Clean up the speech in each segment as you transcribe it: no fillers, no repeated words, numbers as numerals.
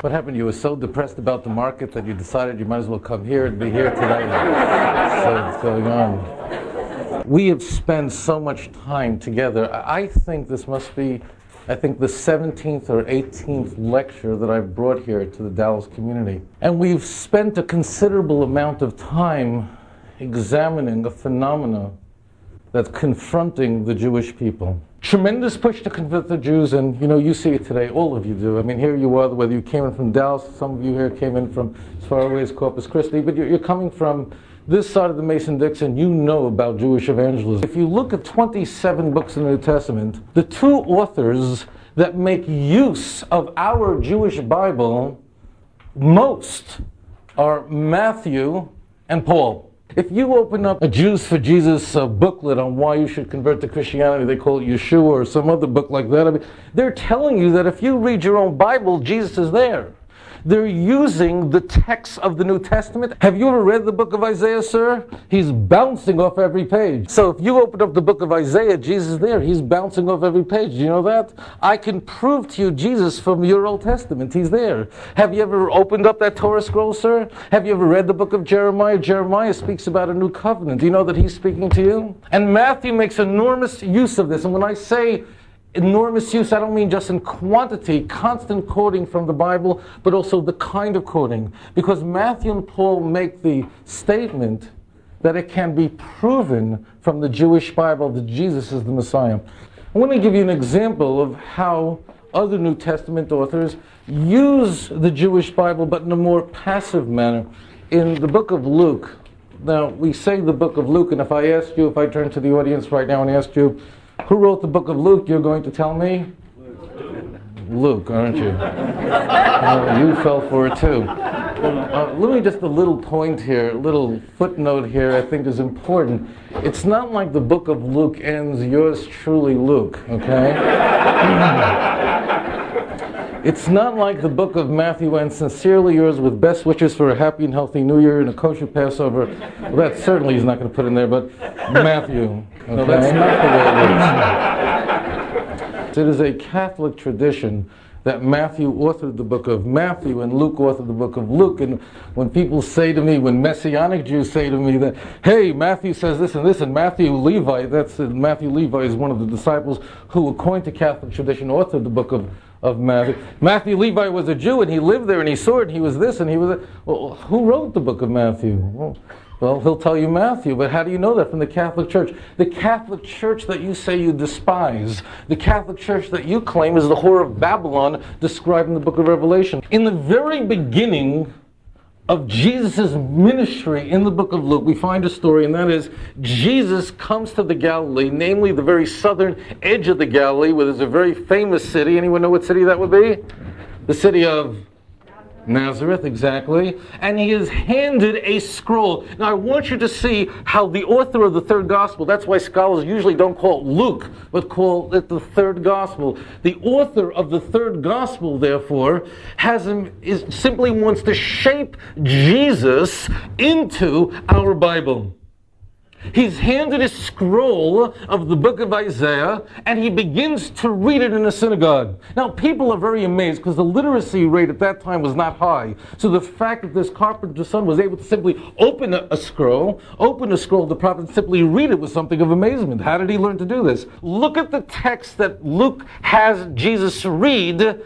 What happened? You were so depressed about the market that you decided you might as well come here and be here today. So what's going on? We have spent so much time together. I think this must be, the 17th or 18th lecture that I've brought here to the Dallas community. And we've spent a considerable amount of time examining a phenomena that's confronting the Jewish people. Tremendous push to convert the Jews, and you see it today, all of you do. I mean, here you are, whether you came in from Dallas, some of you here came in from as far away as Corpus Christi, but you're coming from this side of the Mason-Dixon, you know about Jewish evangelism. If you look at 27 books in the New Testament, the two authors that make use of our Jewish Bible most are Matthew and Paul. If you open up a Jews for Jesus booklet on why you should convert to Christianity, they call it Yeshua or some other book like that, they're telling you that if you read your own Bible, Jesus is there. They're using the text of the New Testament. Have you ever read the book of Isaiah, sir? He's bouncing off every page. So if you open up the book of Isaiah, Jesus is there. He's bouncing off every page. Do you know that? I can prove to you Jesus from your Old Testament. He's there. Have you ever opened up that Torah scroll, sir? Have you ever read the book of Jeremiah? Jeremiah speaks about a new covenant. Do you know that he's speaking to you? And Matthew makes enormous use of this. And when I say enormous use, I don't mean just in quantity, constant quoting from the Bible, but also the kind of quoting. Because Matthew and Paul make the statement that it can be proven from the Jewish Bible that Jesus is the Messiah. I want to give you an example of how other New Testament authors use the Jewish Bible, but in a more passive manner. In the book of Luke, now we say the book of Luke, and if I turn to the audience right now and ask you, who wrote the book of Luke? You're going to tell me? Luke, aren't you? You fell for it too. Let me just a little point here, a little footnote here I think is important. It's not like the book of Luke ends, yours truly Luke, okay? It's not like the book of Matthew ends, sincerely yours with best wishes for a happy and healthy New Year and a kosher Passover. Well, that certainly he's not going to put in there, but Matthew. Okay? No, that's not the way it works. It is a Catholic tradition that Matthew authored the book of Matthew and Luke authored the book of Luke. And when people say to me, when Messianic Jews say to me that, hey, Matthew says this, and Matthew Levi is one of the disciples who, according to Catholic tradition, authored the book of Matthew. Matthew Levi was a Jew, and he lived there, and he saw it, and he was this, and he was that. Well, who wrote the book of Matthew? Well, he'll tell you Matthew, but how do you know that? From the Catholic Church. The Catholic Church that you say you despise, the Catholic Church that you claim is the whore of Babylon described in the book of Revelation. In the very beginning of Jesus' ministry in the book of Luke, we find a story, and that is Jesus comes to the Galilee, namely the very southern edge of the Galilee, where there's a very famous city. Anyone know what city that would be? The city of Nazareth, exactly. And he is handed a scroll. Now I want you to see how the author of the third gospel, that's why scholars usually don't call it Luke, but call it the third gospel. The author of the third gospel, therefore, simply wants to shape Jesus into our Bible. He's handed a scroll of the book of Isaiah, and he begins to read it in a synagogue. Now, people are very amazed because the literacy rate at that time was not high. So the fact that this carpenter's son was able to simply open a scroll of the prophet, and simply read it was something of amazement. How did he learn to do this? Look at the text that Luke has Jesus read,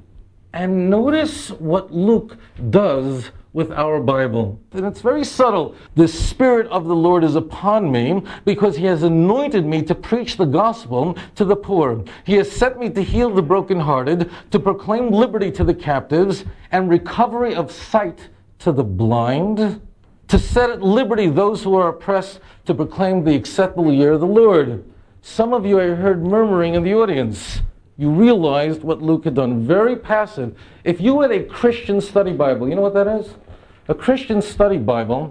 and notice what Luke does with our Bible. And it's very subtle. The Spirit of the Lord is upon me because he has anointed me to preach the gospel to the poor. He has sent me to heal the brokenhearted, to proclaim liberty to the captives, and recovery of sight to the blind, to set at liberty those who are oppressed, to proclaim the acceptable year of the Lord. Some of you I heard murmuring in the audience. You realized what Luke had done. Very passive. If you had a Christian study Bible, you know what that is? A Christian study Bible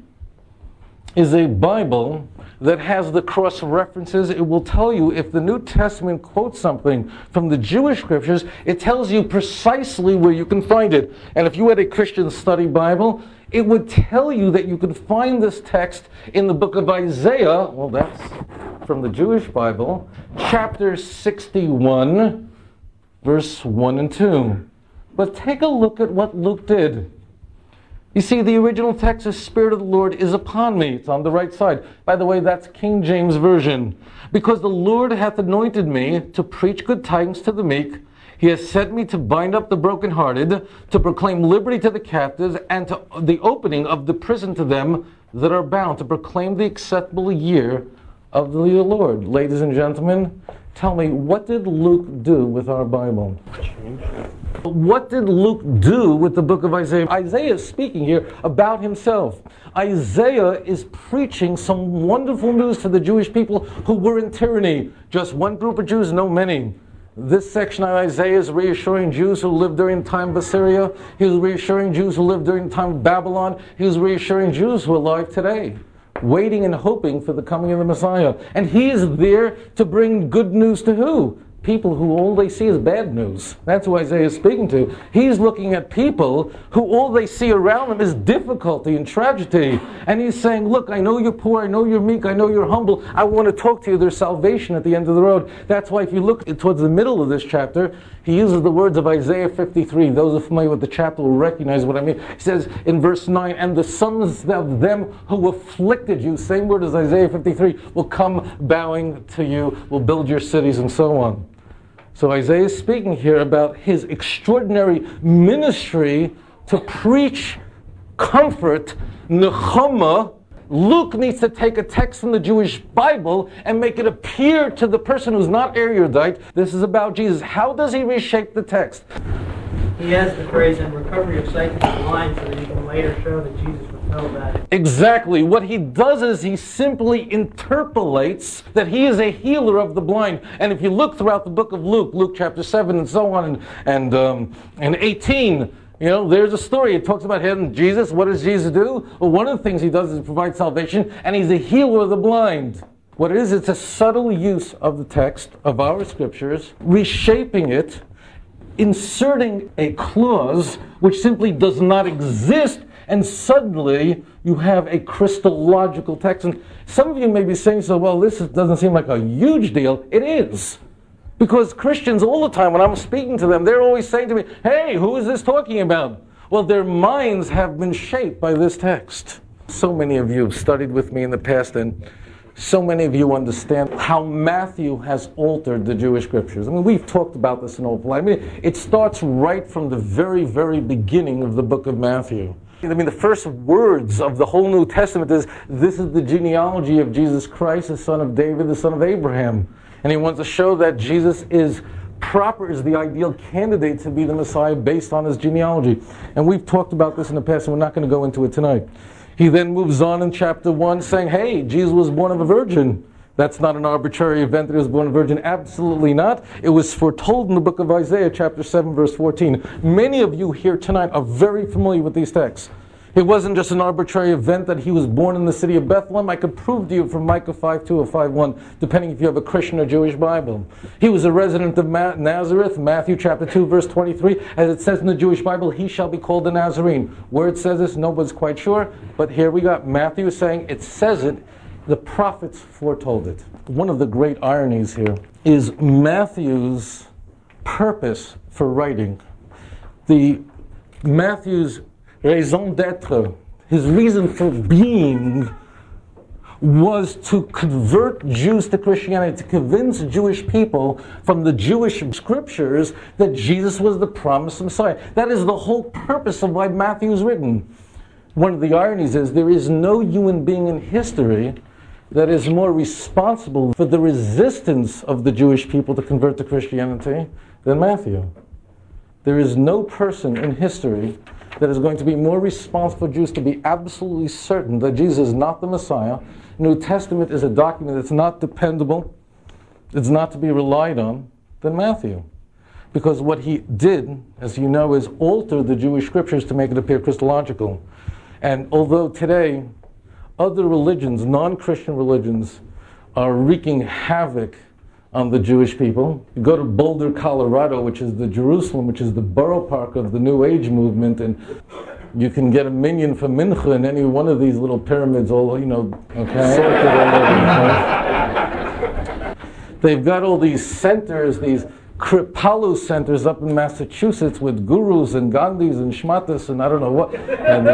is a Bible that has the cross references. It will tell you if the New Testament quotes something from the Jewish scriptures, it tells you precisely where you can find it. And if you had a Christian study Bible, it would tell you that you could find this text in the book of Isaiah. Well, that's from the Jewish Bible, chapter 61, verse 1 and 2. But take a look at what Luke did. You see, the original text, the Spirit of the Lord is upon me. It's on the right side. By the way, that's King James Version. Because the Lord hath anointed me to preach good tidings to the meek. He has sent me to bind up the brokenhearted, to proclaim liberty to the captives, and to the opening of the prison to them that are bound, to proclaim the acceptable year of the Lord. Ladies and gentlemen, tell me, what did Luke do with our Bible? What did Luke do with the book of Isaiah? Isaiah is speaking here about himself. Isaiah is preaching some wonderful news to the Jewish people who were in tyranny. Just one group of Jews, no many. This section of Isaiah is reassuring Jews who lived during the time of Assyria. He was reassuring Jews who lived during the time of Babylon. He was reassuring Jews who are alive today, waiting and hoping for the coming of the Messiah. And he is there to bring good news to who? People who all they see is bad news. That's who Isaiah is speaking to. He's looking at people who all they see around them is difficulty and tragedy. And he's saying, look, I know you're poor, I know you're meek, I know you're humble. I want to talk to you. There's salvation at the end of the road. That's why if you look towards the middle of this chapter, he uses the words of Isaiah 53. Those who are familiar with the chapter will recognize what I mean. He says in verse 9, and the sons of them who afflicted you, same word as Isaiah 53, will come bowing to you, will build your cities, and so on. So Isaiah is speaking here about his extraordinary ministry to preach comfort, nechama. Luke needs to take a text from the Jewish Bible and make it appear to the person who's not erudite. This is about Jesus. How does he reshape the text? He adds the phrase, "in recovery of sight to the blind," so that he can later show that Jesus fulfilled that. Exactly. What he does is he simply interpolates that he is a healer of the blind. And if you look throughout the book of Luke, Luke chapter 7 and so on, and 18, there's a story. It talks about him, Jesus. What does Jesus do? Well, one of the things he does is provide salvation, and he's a healer of the blind. What it is, it's a subtle use of the text of our scriptures, reshaping it, inserting a clause which simply does not exist, and suddenly you have a Christological text. And some of you may be saying, so, well, this doesn't seem like a huge deal. It is. Because Christians all the time, when I'm speaking to them, they're always saying to me, hey, who is this talking about? Well, their minds have been shaped by this text. So many of you have studied with me in the past, and so many of you understand how Matthew has altered the Jewish scriptures. I mean, we've talked about this in awful lot. I mean, it starts right from the very, very beginning of the book of Matthew. I mean, the first words of the whole New Testament is, this is the genealogy of Jesus Christ, the son of David, the son of Abraham. And he wants to show that Jesus is the ideal candidate to be the Messiah based on his genealogy. And we've talked about this in the past, and we're not going to go into it tonight. He then moves on in chapter 1 saying, hey, Jesus was born of a virgin. That's not an arbitrary event that he was born of a virgin. Absolutely not. It was foretold in the book of Isaiah, chapter 7, verse 14. Many of you here tonight are very familiar with these texts. It wasn't just an arbitrary event that he was born in the city of Bethlehem. I could prove to you from Micah 5:2 or 5:1, depending if you have a Christian or Jewish Bible. He was a resident of Nazareth, Matthew chapter 2, verse 23. As it says in the Jewish Bible, he shall be called a Nazarene. Where it says this, nobody's quite sure. But here we got Matthew saying, it says it, the prophets foretold it. One of the great ironies here is Matthew's purpose for writing. Matthew's raison d'être, his reason for being, was to convert Jews to Christianity, to convince Jewish people from the Jewish scriptures that Jesus was the promised Messiah. That is the whole purpose of why Matthew is written. One of the ironies is there is no human being in history that is more responsible for the resistance of the Jewish people to convert to Christianity than Matthew. There is no person in history that is going to be more responsible for Jews to be absolutely certain that Jesus is not the Messiah. The New Testament is a document that's not dependable, it's not to be relied on, than Matthew. Because what he did, as you know, is alter the Jewish scriptures to make it appear Christological. And although today other religions, non-Christian religions, are wreaking havoc on the Jewish people. You go to Boulder, Colorado, which is the Jerusalem, which is the borough park of the New Age movement, and you can get a minyan for mincha in any one of these little pyramids, okay? They've got all these centers, these Kripalu centers up in Massachusetts with gurus and Gandhis and Shmatas and I don't know what.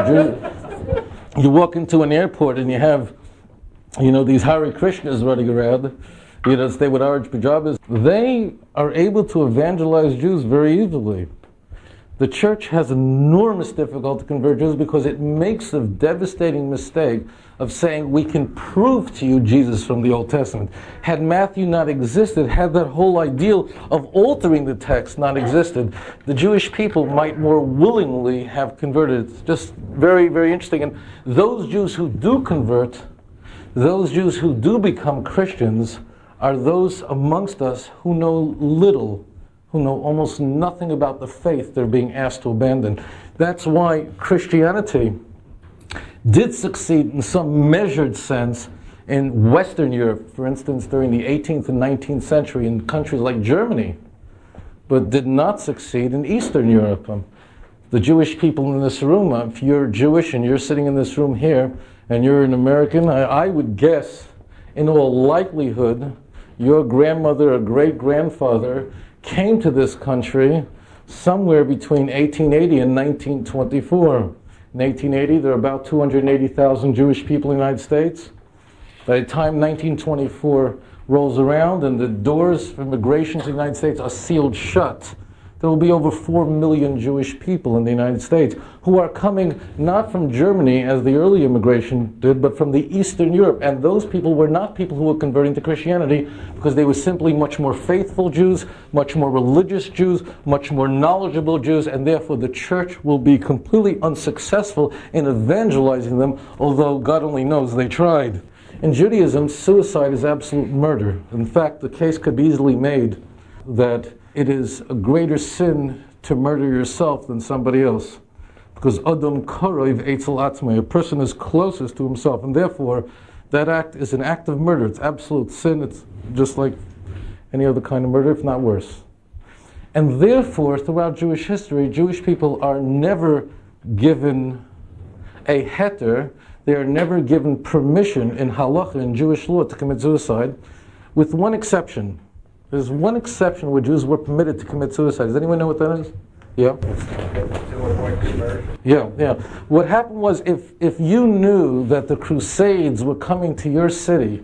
And you walk into an airport and you have, these Hare Krishnas running around, stay with orange pajamas. They are able to evangelize Jews very easily. The church has enormous difficulty to convert Jews because it makes a devastating mistake of saying we can prove to you Jesus from the Old Testament. Had Matthew not existed, had that whole ideal of altering the text not existed, the Jewish people might more willingly have converted. It's just very, very interesting. And those Jews who do convert, those Jews who do become Christians, are those amongst us who know little, who know almost nothing about the faith they're being asked to abandon. That's why Christianity did succeed in some measured sense in Western Europe, for instance, during the 18th and 19th century in countries like Germany, but did not succeed in Eastern Europe. The Jewish people in this room, if you're Jewish and you're sitting in this room here and you're an American, I would guess, in all likelihood, your grandmother or great-grandfather came to this country somewhere between 1880 and 1924. In 1880, there are about 280,000 Jewish people in the United States. By the time 1924 rolls around and the doors for immigration to the United States are sealed shut, there will be over 4 million Jewish people in the United States who are coming not from Germany as the early immigration did, but from the Eastern Europe. And those people were not people who were converting to Christianity because they were simply much more faithful Jews, much more religious Jews, much more knowledgeable Jews, and therefore the church will be completely unsuccessful in evangelizing them, although God only knows they tried. In Judaism, suicide is absolute murder. In fact, the case could be easily made that it is a greater sin to murder yourself than somebody else. Because Adam Karov Eitzel Atzmai, a person is closest to himself, and therefore that act is an act of murder. It's absolute sin. It's just like any other kind of murder, if not worse. And therefore, throughout Jewish history, Jewish people are never given a heter, they are never given permission in halacha, in Jewish law, to commit suicide, with one exception. There's one exception where Jews were permitted to commit suicide. Does anyone know what that is? Yeah? Yeah. What happened was, if you knew that the Crusades were coming to your city,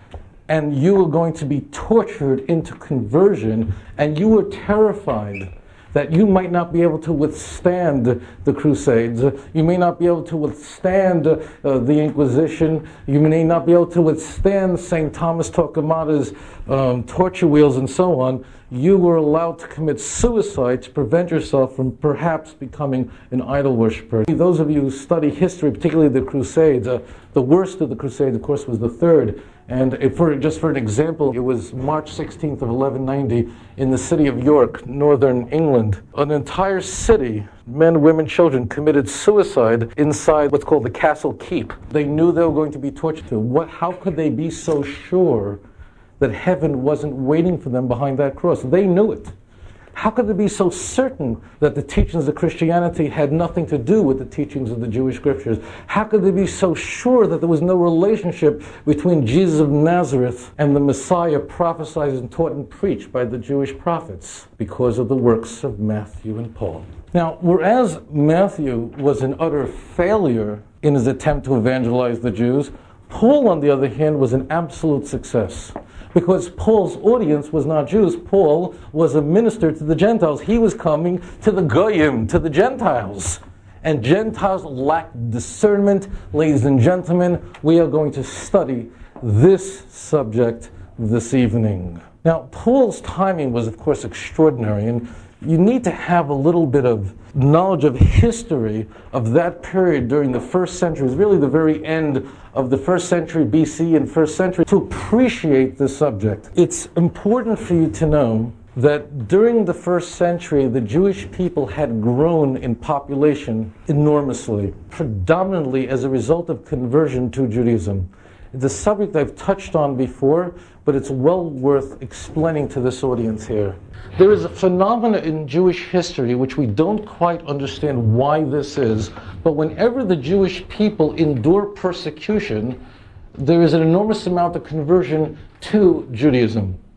and you were going to be tortured into conversion, and you were terrified that you might not be able to withstand the Crusades, you may not be able to withstand the Inquisition, you may not be able to withstand St. Thomas Torquemada's torture wheels and so on, you were allowed to commit suicide to prevent yourself from perhaps becoming an idol worshiper. Those of you who study history, particularly the Crusades, the worst of the Crusades, of course, was the Third. And just for an example, it was March 16th of 1190 in the city of York, northern England. An entire city, men, women, children, committed suicide inside what's called the Castle Keep. They knew they were going to be tortured. How could they be so sure that heaven wasn't waiting for them behind that cross? They knew it. How could they be so certain that the teachings of Christianity had nothing to do with the teachings of the Jewish scriptures? How could they be so sure that there was no relationship between Jesus of Nazareth and the Messiah prophesied and taught and preached by the Jewish prophets? Because of the works of Matthew and Paul. Now, whereas Matthew was an utter failure in his attempt to evangelize the Jews, Paul, on the other hand, was an absolute success. Because Paul's audience was not Jews. Paul was a minister to the Gentiles. He was coming to the Goyim, to the Gentiles. And Gentiles lacked discernment. Ladies and gentlemen, we are going to study this subject this evening. Now, Paul's timing was, of course, extraordinary. And you need to have a little bit of knowledge of history of that period during the first century. It was really the very end of the first century BC and first century to appreciate this subject. It's important for you to know that during the first century, the Jewish people had grown in population enormously, predominantly as a result of conversion to Judaism. It's a subject I've touched on before, but it's well worth explaining to this audience here. There is a phenomenon in Jewish history which we don't quite understand why this is, but whenever the Jewish people endure persecution, there is an enormous amount of conversion to Judaism.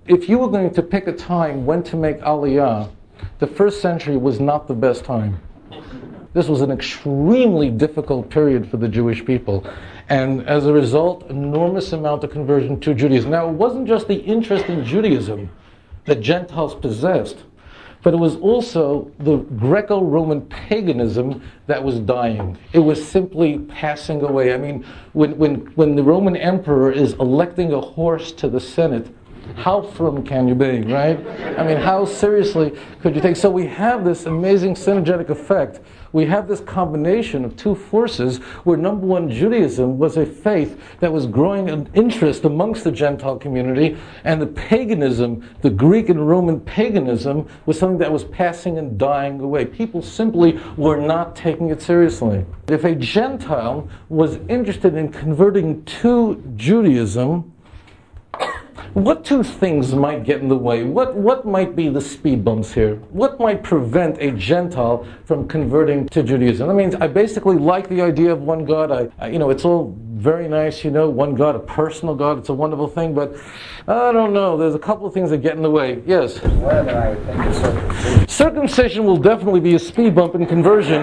if you were going to pick a time when to make Aliyah, the first century was not the best time. This was an extremely difficult period for the Jewish people. And as a result, enormous amount of conversion to Judaism. Now, it wasn't just the interest in Judaism that Gentiles possessed, but it was also the Greco-Roman paganism that was dying. It was simply passing away. I mean, when the Roman emperor is electing a horse to the Senate, how firm can you be, right? I mean, how seriously could you take? So we have this amazing synergetic effect. We have this combination of two forces where, number one, Judaism was a faith that was growing in interest amongst the Gentile community, and the paganism, the Greek and Roman paganism, was something that was passing and dying away. People simply were not taking it seriously. If a Gentile was interested in converting to Judaism, what two things might get in the way? What might be the speed bumps here? What might prevent a Gentile from converting to Judaism? I mean, I basically like the idea of one God. It's all very nice, one God, a personal God. It's a wonderful thing, but I don't know. There's a couple of things that get in the way. Yes? Well, then I would think of circumcision. Circumcision will definitely be a speed bump in conversion.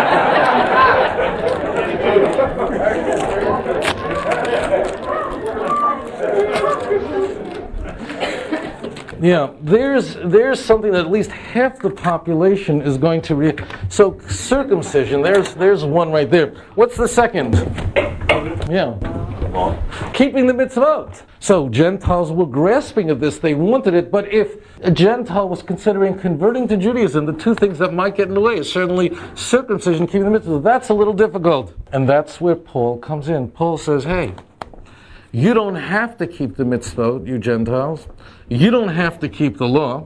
Yeah, there's something that at least half the population is going to so circumcision, there's one right there. What's the second? Yeah. Keeping the mitzvot. So Gentiles were grasping at this, they wanted it, but if a Gentile was considering converting to Judaism, the two things that might get in the way is certainly circumcision, keeping the mitzvot. That's a little difficult. And that's where Paul comes in. Paul says, hey, you don't have to keep the mitzvot, you Gentiles. You don't have to keep the law.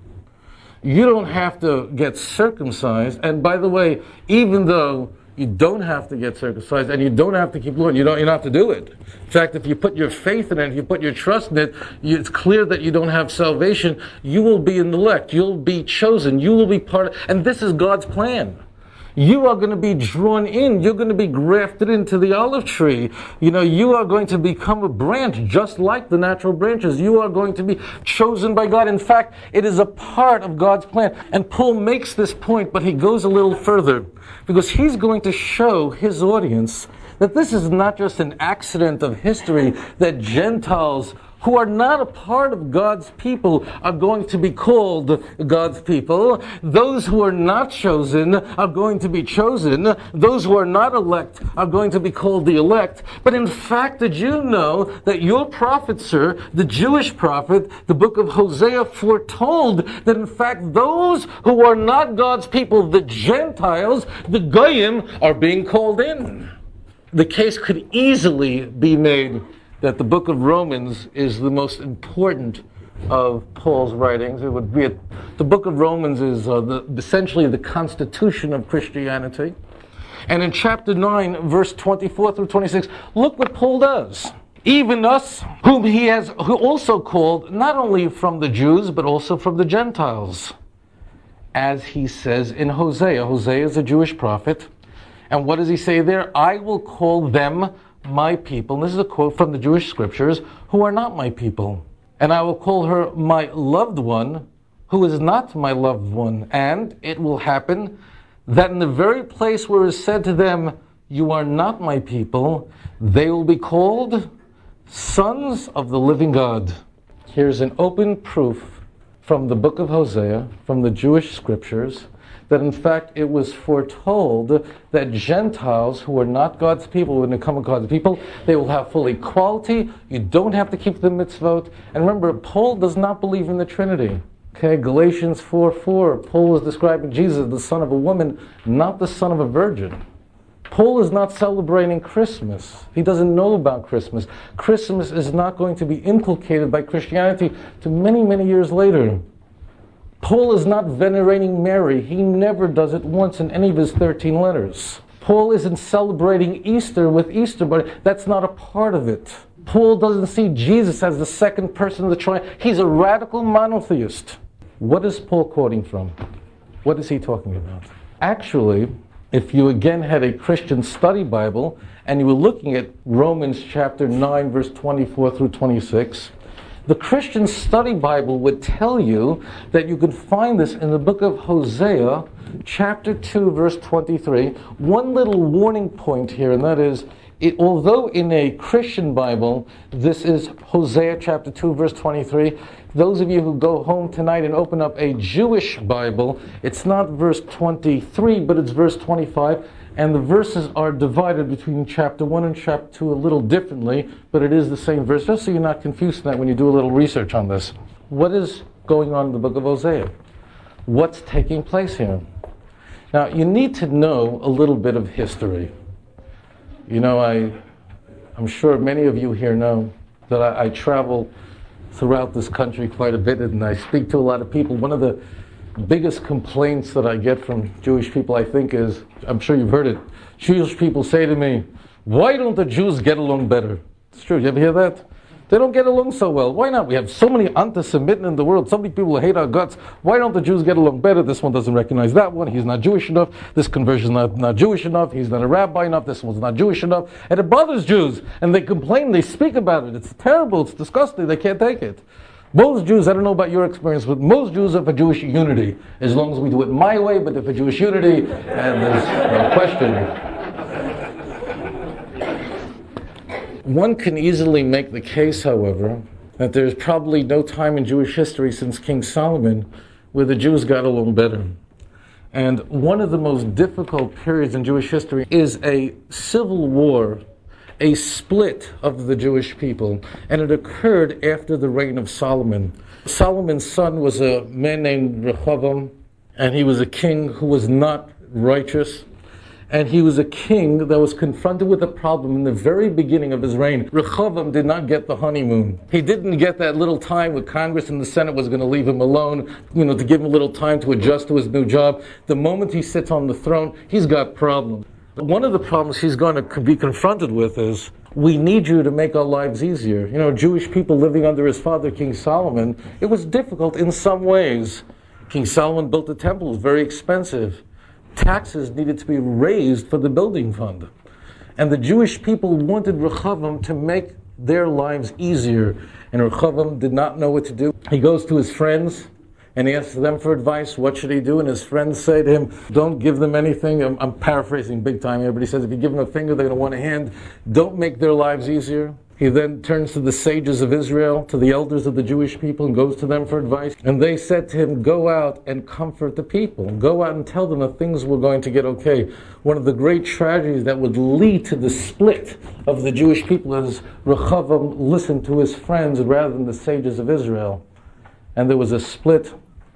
You don't have to get circumcised. And by the way, even though you don't have to get circumcised and you don't have to keep the law, you don't have to do it. In fact, if you put your faith in it, if you put your trust in it, it's clear that you don't have salvation. You will be in the elect. You'll be chosen. You will be part of, and this is God's plan. You are going to be drawn in. You're going to be grafted into the olive tree. You are going to become a branch just like the natural branches. You are going to be chosen by God. In fact, it is a part of God's plan. And Paul makes this point, but he goes a little further because he's going to show his audience that this is not just an accident of history, that Gentiles who are not a part of God's people are going to be called God's people. Those who are not chosen are going to be chosen. Those who are not elect are going to be called the elect. But in fact, did you know that your prophet, sir, the Jewish prophet, the book of Hosea, foretold that in fact those who are not God's people, the Gentiles, the Goyim, are being called in? The case could easily be made that the book of Romans is the most important of Paul's writings. It would be the book of Romans is essentially the constitution of Christianity. And in chapter 9, verse 24 through 26, look what Paul does. Even us, whom he has also called, not only from the Jews, but also from the Gentiles. As he says in Hosea. Hosea is a Jewish prophet. And what does he say there? I will call them my people, and this is a quote from the Jewish scriptures, who are not my people. And I will call her my loved one, who is not my loved one. And it will happen that in the very place where it is said to them, you are not my people, they will be called sons of the living God. Here's an open proof from the book of Hosea, from the Jewish scriptures, that in fact it was foretold that Gentiles who are not God's people, when they come God's people, they will have full equality. You don't have to keep the mitzvot. And remember, Paul does not believe in the Trinity. Okay, Galatians 4:4, Paul is describing Jesus, the son of a woman, not the son of a virgin. Paul is not celebrating Christmas. He doesn't know about Christmas. Christmas is not going to be inculcated by Christianity to many, many years later. Paul is not venerating Mary. He never does it once in any of his 13 letters. Paul isn't celebrating Easter with Easter, but that's not a part of it. Paul doesn't see Jesus as the second person of the Trinity. He's a radical monotheist. What is Paul quoting from? What is he talking about? Actually, if you again had a Christian study Bible and you were looking at Romans chapter 9, verse 24 through 26, The Christian Study Bible would tell you that you can find this in the book of Hosea, chapter 2, verse 23. One little warning point here, and that is, although in a Christian Bible, this is Hosea chapter 2, verse 23, those of you who go home tonight and open up a Jewish Bible, it's not verse 23, but it's verse 25. And the verses are divided between chapter 1 and chapter 2 a little differently, but it is the same verse, just so you're not confused in that when you do a little research on this. What is going on in the book of Hosea? What's taking place here? Now, you need to know a little bit of history. You know, I'm sure many of you here know that I travel throughout this country quite a bit, and I speak to a lot of people. One of the biggest complaints that I get from Jewish people, I think, is, I'm sure you've heard it, Jewish people say to me, why don't the Jews get along better? It's true, you ever hear that? They don't get along so well. Why not? We have so many anti-Semitic in the world, so many people who hate our guts. Why don't the Jews get along better? This one doesn't recognize that one, he's not Jewish enough, this conversion is not Jewish enough, he's not a rabbi enough, this one's not Jewish enough. And it bothers Jews, and they complain, they speak about it. It's terrible, it's disgusting, they can't take it. Most Jews, I don't know about your experience, but most Jews are for Jewish unity, as long as we do it my way, but they're for Jewish unity, and there's no question. One can easily make the case, however, that there's probably no time in Jewish history since King Solomon where the Jews got along better. And one of the most difficult periods in Jewish history is a civil war, a split of the Jewish people, and it occurred after the reign of Solomon. Solomon's son was a man named Rehoboam, and he was a king who was not righteous, and he was a king that was confronted with a problem in the very beginning of his reign. Rehoboam did not get the honeymoon. He didn't get that little time where Congress and the Senate was going to leave him alone, to give him a little time to adjust to his new job. The moment he sits on the throne, he's got problems. One of the problems he's going to be confronted with is, we need you to make our lives easier. Jewish people living under his father, King Solomon, it was difficult in some ways. King Solomon built the temple, it was very expensive. Taxes needed to be raised for the building fund. And the Jewish people wanted Rehoboam to make their lives easier. And Rehoboam did not know what to do. He goes to his friends, and he asks them for advice. What should he do? And his friends say to him, don't give them anything. I'm paraphrasing big time here, but he says, if you give them a finger, they're going to want a hand. Don't make their lives easier. He then turns to the sages of Israel, to the elders of the Jewish people, and goes to them for advice. And they said to him, go out and comfort the people. Go out and tell them that things were going to get okay. One of the great tragedies that would lead to the split of the Jewish people is Rehoboam listened to his friends rather than the sages of Israel. And there was a split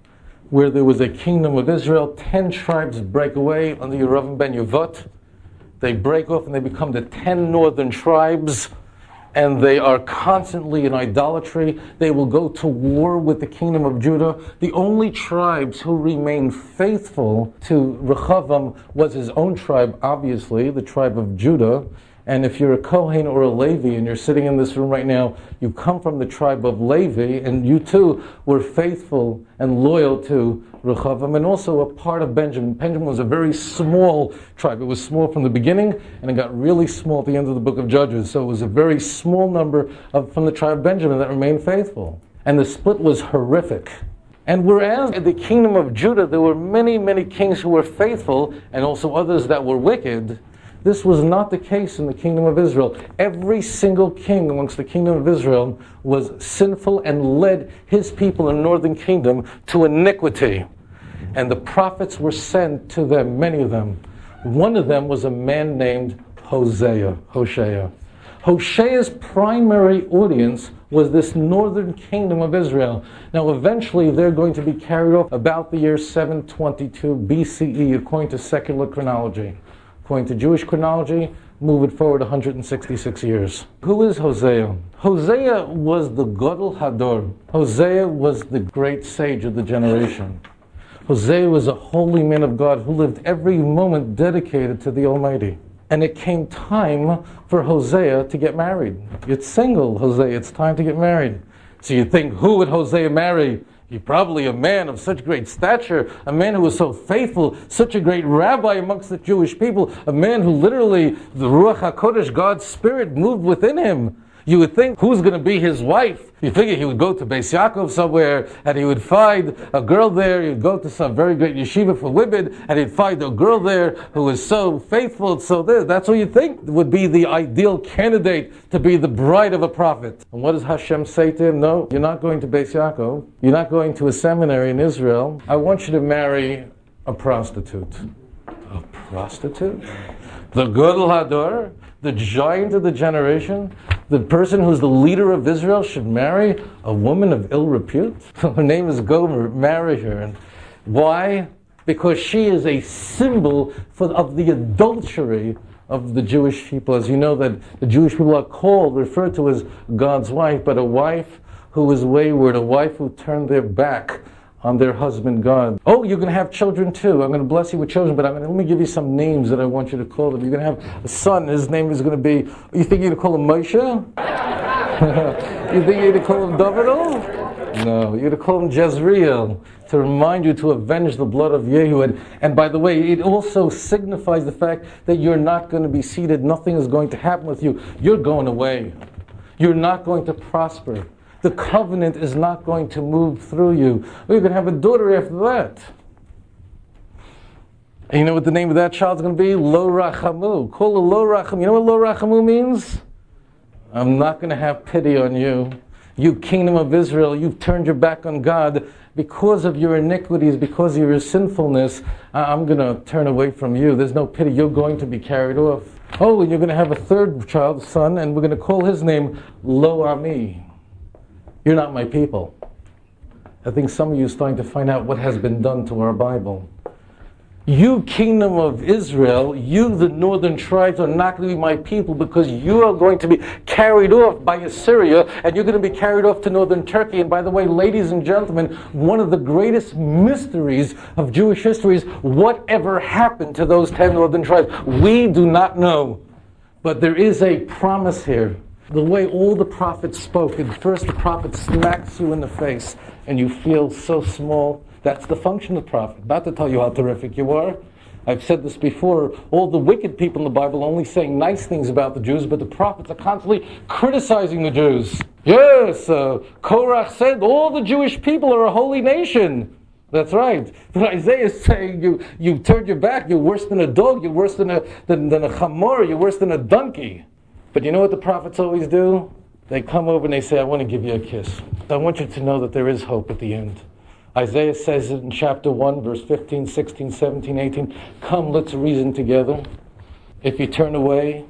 where there was a kingdom of Israel. 10 tribes break away under Yerovam ben Nevat. They break off and they become the 10 northern tribes, and they are constantly in idolatry. They will go to war with the kingdom of Judah. The only tribes who remained faithful to Rehoboam was his own tribe, obviously, the tribe of Judah. And if you're a Kohen or a Levi and you're sitting in this room right now, you come from the tribe of Levi, and you too were faithful and loyal to Rehoboam, and also a part of Benjamin. Benjamin was a very small tribe. It was small from the beginning, and it got really small at the end of the book of Judges. So it was a very small number from the tribe of Benjamin that remained faithful. And the split was horrific. And whereas in the kingdom of Judah there were many, many kings who were faithful, and also others that were wicked, this was not the case in the kingdom of Israel. Every single king amongst the kingdom of Israel was sinful and led his people in the northern kingdom to iniquity. And the prophets were sent to them, many of them. One of them was a man named Hosea. Hosea's primary audience was this northern kingdom of Israel. Now eventually they're going to be carried off about the year 722 BCE according to secular chronology. According to Jewish chronology, move it forward 166 years. Who is Hosea? Hosea was the Gadol Hador. Hosea was the great sage of the generation. Hosea was a holy man of God who lived every moment dedicated to the Almighty. And it came time for Hosea to get married. It's single, Hosea, it's time to get married. So you think, who would Hosea marry? He's probably a man of such great stature, a man who was so faithful, such a great rabbi amongst the Jewish people, a man who literally, the Ruach HaKodesh, God's Spirit, moved within him. You would think, who's going to be his wife? You figure he would go to Beis Yaakov somewhere, and he would find a girl there. He would go to some very great yeshiva for women, and he'd find a girl there who is so faithful, so this. That's what you think would be the ideal candidate to be the bride of a prophet. And what does Hashem say to him? No, you're not going to Beis Yaakov. You're not going to a seminary in Israel. I want you to marry a prostitute. A prostitute? The Gadol Hador, the giant of the generation, the person who's the leader of Israel should marry a woman of ill repute? Her name is Gomer. Marry her. And why? Because she is a symbol of the adultery of the Jewish people. As you know, that the Jewish people are referred to as God's wife, but a wife who is wayward, a wife who turned their back on their husband God. Oh, you're going to have children too. I'm going to bless you with children, but let me give you some names that I want you to call them. You're going to have a son. His name is going to be, you think you're going to call him Moshe? You think you're going to call him David? No, you're going to call him Jezreel, to remind you to avenge the blood of Yehu. And by the way, it also signifies the fact that you're not going to be seated. Nothing is going to happen with you. You're going away. You're not going to prosper. The covenant is not going to move through you. You're going to have a daughter after that. And you know what the name of that child's going to be? Lo Rachamu. Call her Lo Rachamu. You know what Lo Rachamu means? I'm not going to have pity on you. You kingdom of Israel, you've turned your back on God. Because of your iniquities, because of your sinfulness, I'm going to turn away from you. There's no pity. You're going to be carried off. Oh, and you're going to have a third child, son, and we're going to call his name Lo Ami. You're not my people. I think some of you are starting to find out what has been done to our Bible. You, kingdom of Israel, you, the northern tribes, are not going to be my people because you are going to be carried off by Assyria, and you're going to be carried off to northern Turkey. And by the way, ladies and gentlemen, one of the greatest mysteries of Jewish history is whatever happened to those 10 northern tribes. We do not know. But there is a promise here. The way all the prophets spoke, and first the prophet smacks you in the face, and you feel so small. That's the function of the prophet, not to tell you how terrific you are. I've said this before, all the wicked people in the Bible are only saying nice things about the Jews, but the prophets are constantly criticizing the Jews. Yes, Korach said all the Jewish people are a holy nation. That's right. But Isaiah is saying you turned your back, you're worse than a dog, you're worse than a chamor, you're worse than a donkey. But you know what the prophets always do? They come over and they say, I want to give you a kiss. I want you to know that there is hope at the end. Isaiah says it in chapter 1, verse 15, 16, 17, 18. Come, let's reason together. If you turn away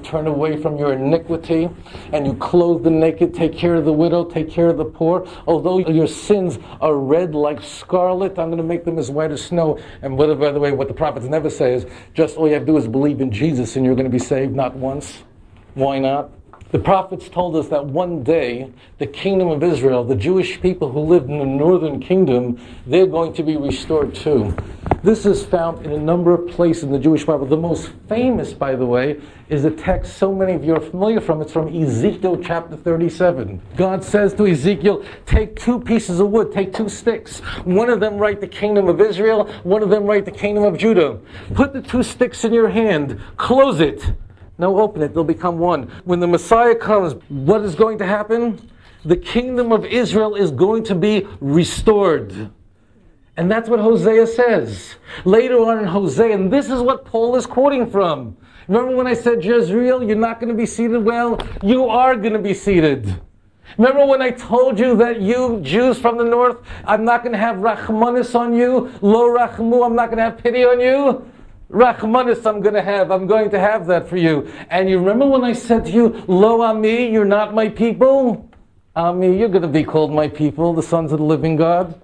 from your iniquity, and you clothe the naked, take care of the widow, take care of the poor, although your sins are red like scarlet, I'm going to make them as white as snow. And by the way, what the prophets never say is, just all you have to do is believe in Jesus and you're going to be saved, not once. Why not? The prophets told us that one day, the kingdom of Israel, the Jewish people who lived in the northern kingdom, they're going to be restored too. This is found in a number of places in the Jewish Bible. The most famous, by the way, is a text so many of you are familiar from. It's from Ezekiel chapter 37. God says to Ezekiel, take 2 pieces of wood, take 2 sticks. One of them write the kingdom of Israel, one of them write the kingdom of Judah. Put the 2 sticks in your hand, close it. Now open it, they'll become one. When the Messiah comes, what is going to happen? The kingdom of Israel is going to be restored. And that's what Hosea says. Later on in Hosea, and this is what Paul is quoting from. Remember when I said, Jezreel, you're not going to be seated well? You are going to be seated. Remember when I told you that you Jews from the north, I'm not going to have rachmanis on you, lo rachmu, I'm not going to have pity on you? Rachmanis I'm going to have that for you. And you remember when I said to you, Lo Ami, you're not my people? Ami, you're going to be called my people, the sons of the living God.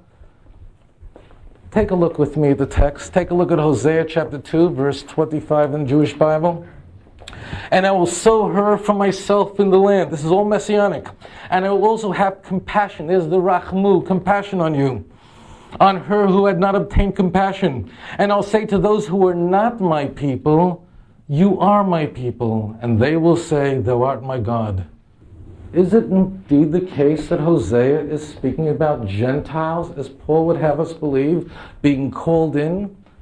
Take a look with me at the text. Take a look at Hosea chapter 2, verse 25 in the Jewish Bible. And I will sow her for myself in the land. This is all messianic. And I will also have compassion. There's the Rachmu, compassion on you. On her who had not obtained compassion. And I'll say to those who are not my people, you are my people. And they will say, thou art my God. Is it indeed the case that Hosea is speaking about Gentiles, as Paul would have us believe, being called in?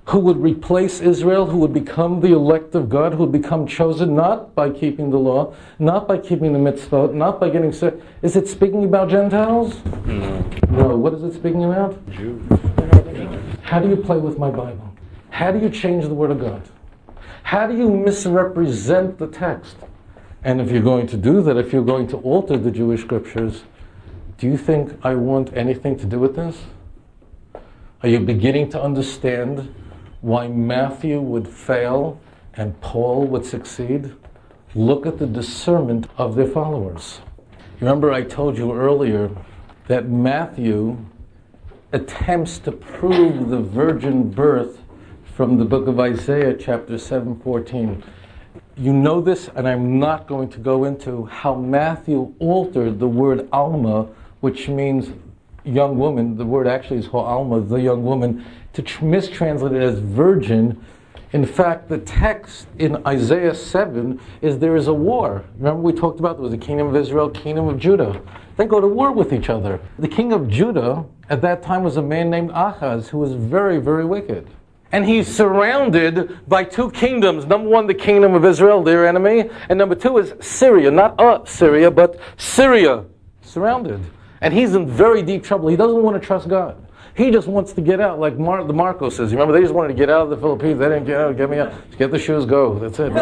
who would replace Israel, who would become the elect of God, who would become chosen not by keeping the law, not by keeping the mitzvot, not by getting sick. Is it speaking about Gentiles? No. What is it speaking about? Jews. How do you play with my Bible? How do you change the Word of God? How do you misrepresent the text? And if you're going to do that, if you're going to alter the Jewish scriptures, do you think I want anything to do with this? Are you beginning to understand why Matthew would fail and Paul would succeed? Look at the discernment of their followers. Remember I told you earlier that Matthew attempts to prove the virgin birth from the book of Isaiah chapter 7:14. You know this, and I'm not going to go into how Matthew altered the word Alma, which means young woman. The word actually is Ho'alma, the young woman, to mistranslate it as virgin. In fact, the text in Isaiah 7 is there is a war. Remember we talked about there was the kingdom of Israel, kingdom of Judah. They go to war with each other. The king of Judah at that time was a man named Ahaz, who was very, very wicked. And he's surrounded by two kingdoms. Number one, the kingdom of Israel, their enemy. And number two is Syria. Not Syria, but Syria. Surrounded. And he's in very deep trouble. He doesn't want to trust God. He just wants to get out, like the Marcos says. You remember, they just wanted to get out of the Philippines. They didn't get out, get me out. Just get the shoes, go. That's it.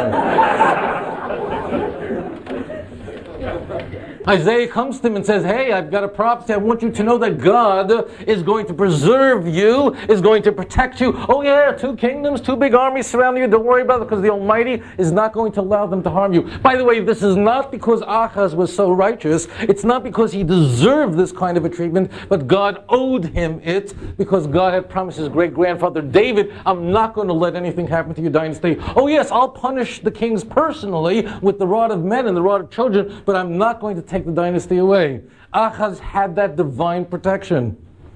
Isaiah comes to him and says, hey, I've got a prophecy. I want you to know that God is going to preserve you, is going to protect you. Oh yeah, two kingdoms, two big armies surrounding you. Don't worry about it, because the Almighty is not going to allow them to harm you. By the way, this is not because Ahaz was so righteous. It's not because he deserved this kind of a treatment, but God owed him it, because God had promised his great-grandfather David, I'm not going to let anything happen to your dynasty. Oh yes, I'll punish the kings personally with the rod of men and the rod of children, but I'm not going to take the dynasty away. Ahaz had that divine protection.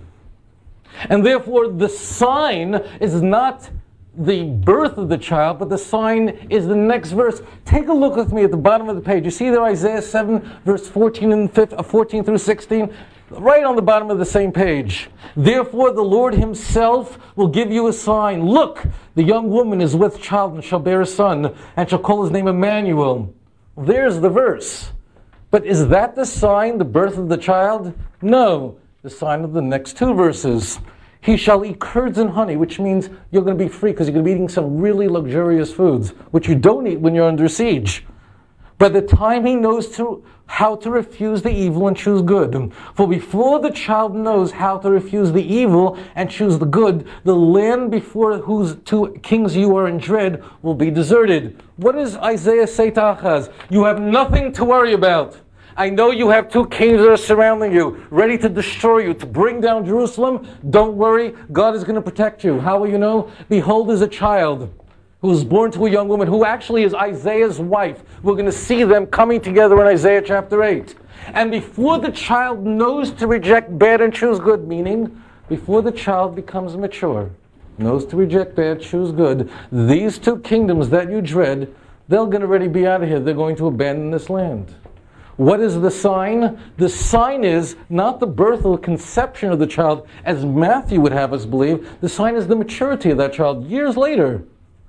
And therefore the sign is not the birth of the child, but the sign is the next verse. Take a look with me at the bottom of the page. You see there Isaiah 7 verse 14 through 16? Right on the bottom of the same page. Therefore the Lord himself will give you a sign. Look, the young woman is with child and shall bear a son, and shall call his name Emmanuel. There's the verse. But is that the sign, the birth of the child? No. The sign of the next two verses. He shall eat curds and honey, which means you're going to be free because you're going to be eating some really luxurious foods, which you don't eat when you're under siege. By the time he knows how to refuse the evil and choose good. For before the child knows how to refuse the evil and choose the good, the land before whose two kings you are in dread will be deserted. What does Isaiah say to Ahaz? You have nothing to worry about. I know you have two kings that are surrounding you, ready to destroy you, to bring down Jerusalem. Don't worry, God is going to protect you. How will you know? Behold, is a child who was born to a young woman, who actually is Isaiah's wife. We're going to see them coming together in Isaiah chapter 8. And before the child knows to reject bad and choose good, meaning before the child becomes mature, knows to reject bad, choose good, these two kingdoms that you dread, they're going to already be out of here. They're going to abandon this land. What is the sign? The sign is not the birth or conception of the child, as Matthew would have us believe. The sign is the maturity of that child years later.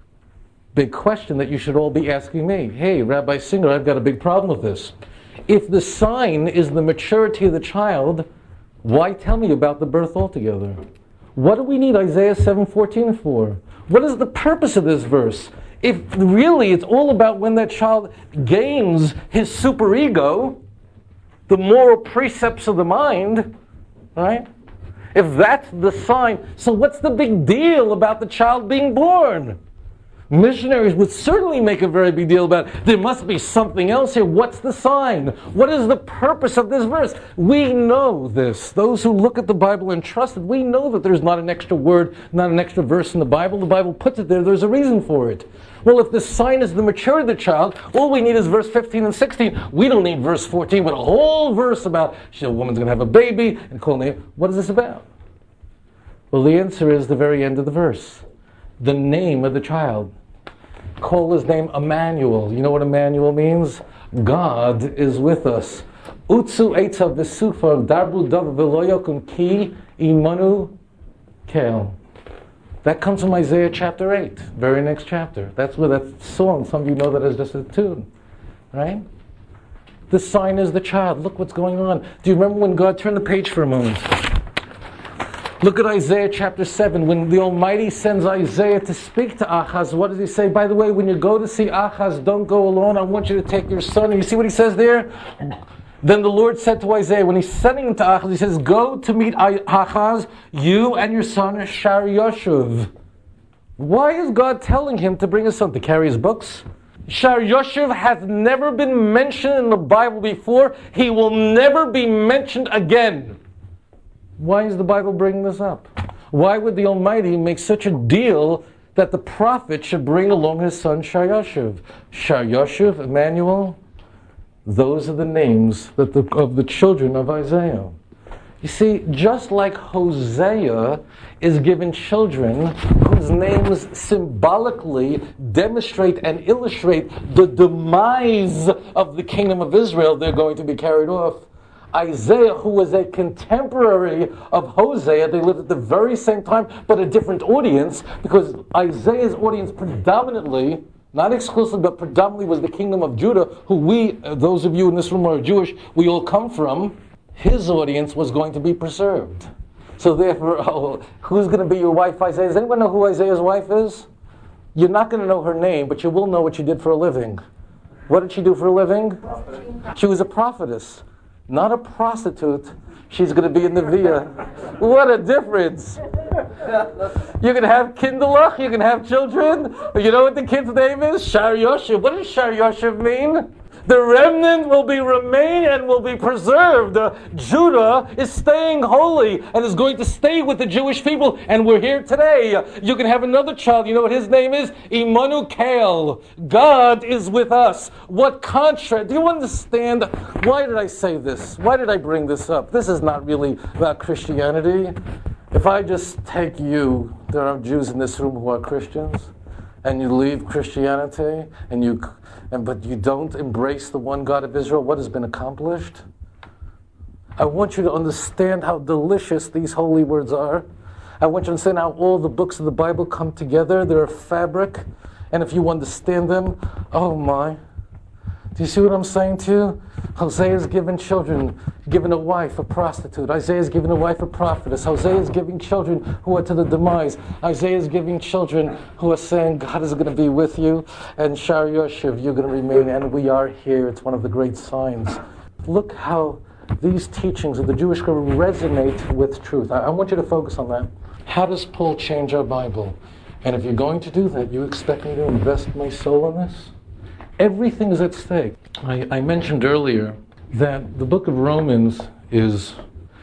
Big question that you should all be asking me. Hey, Rabbi Singer, I've got a big problem with this. If the sign is the maturity of the child, why tell me about the birth altogether? What do we need Isaiah 7:14 for? What is the purpose of this verse? If really it's all about when that child gains his superego, the moral precepts of the mind, right? If that's the sign, so what's the big deal about the child being born? Missionaries would certainly make a very big deal about it. There must be something else here. What's the sign? What is the purpose of this verse? We know this. Those who look at the Bible and trust it, we know that there's not an extra word, not an extra verse in the Bible. The Bible puts it there. There's a reason for it. Well, if the sign is the maturity of the child, all we need is verse 15 and 16. We don't need verse 14 with a whole verse about a woman's going to have a baby and call name. What is this about? Well, the answer is the very end of the verse. The name of the child. Call his name Emmanuel. You know what Emmanuel means? God is with us. Utsu etzav v'sufa darbu dav v'lo yokum ki imanu kel. That comes from Isaiah chapter 8, very next chapter. That's where that song, some of you know that as just a tune, right? The sign is the child. Look what's going on. Do you remember when God, turn the page for a moment. Look at Isaiah chapter 7. When the Almighty sends Isaiah to speak to Ahaz, what does he say? By the way, when you go to see Ahaz, don't go alone. I want you to take your son. And you see what he says there? Then the Lord said to Isaiah, when he's sending him to Ahaz, he says, go to meet Ahaz, you and your son Shar Yoshuv. Why is God telling him to bring his son? To carry his books? Shar Yoshuv has never been mentioned in the Bible before. He will never be mentioned again. Why is the Bible bringing this up? Why would the Almighty make such a deal that the prophet should bring along his son Shar Yoshuv? Shar Yoshuv, Emmanuel, those are the names of the children of Isaiah. You see, just like Hosea is given children whose names symbolically demonstrate and illustrate the demise of the kingdom of Israel, they're going to be carried off. Isaiah, who was a contemporary of Hosea, they lived at the very same time, but a different audience, because Isaiah's audience predominantly, not exclusively, but predominantly was the kingdom of Judah, who we, those of you in this room are Jewish, we all come from. His audience was going to be preserved. So therefore, who's going to be your wife, Isaiah? Does anyone know who Isaiah's wife is? You're not going to know her name, but you will know what she did for a living. What did she do for a living? She was a prophetess. Not a prostitute. She's going to be a Neviah. What a difference. You can have kindlech, you can have children. You know what the kid's name is? Shar Yoshuv. What does Shar Yoshuv mean? The remnant will remain and will be preserved. Judah is staying holy and is going to stay with the Jewish people. And we're here today. You can have another child. You know what his name is? Imanu Kael. God is with us. What contrast. Do you understand? Why did I say this? Why did I bring this up? This is not really about Christianity. If I just take you, there are Jews in this room who are Christians, and you leave Christianity, but you don't embrace the one God of Israel, what has been accomplished? I want you to understand how delicious these holy words are. I want you to understand how all the books of the Bible come together. They're a fabric. And if you understand them, oh my. Do you see what I'm saying to you? Hosea's given children, given a wife, a prostitute. Isaiah's given a wife, a prophetess. Hosea's giving children who are to the demise. Isaiah's giving children who are saying, God is going to be with you. And Shar Yoshuv, you're going to remain. And we are here. It's one of the great signs. Look how these teachings of the Jewish scripture resonate with truth. I want you to focus on that. How does Paul change our Bible? And if you're going to do that, you expect me to invest my soul in this? Everything is at stake. I mentioned earlier that the book of Romans is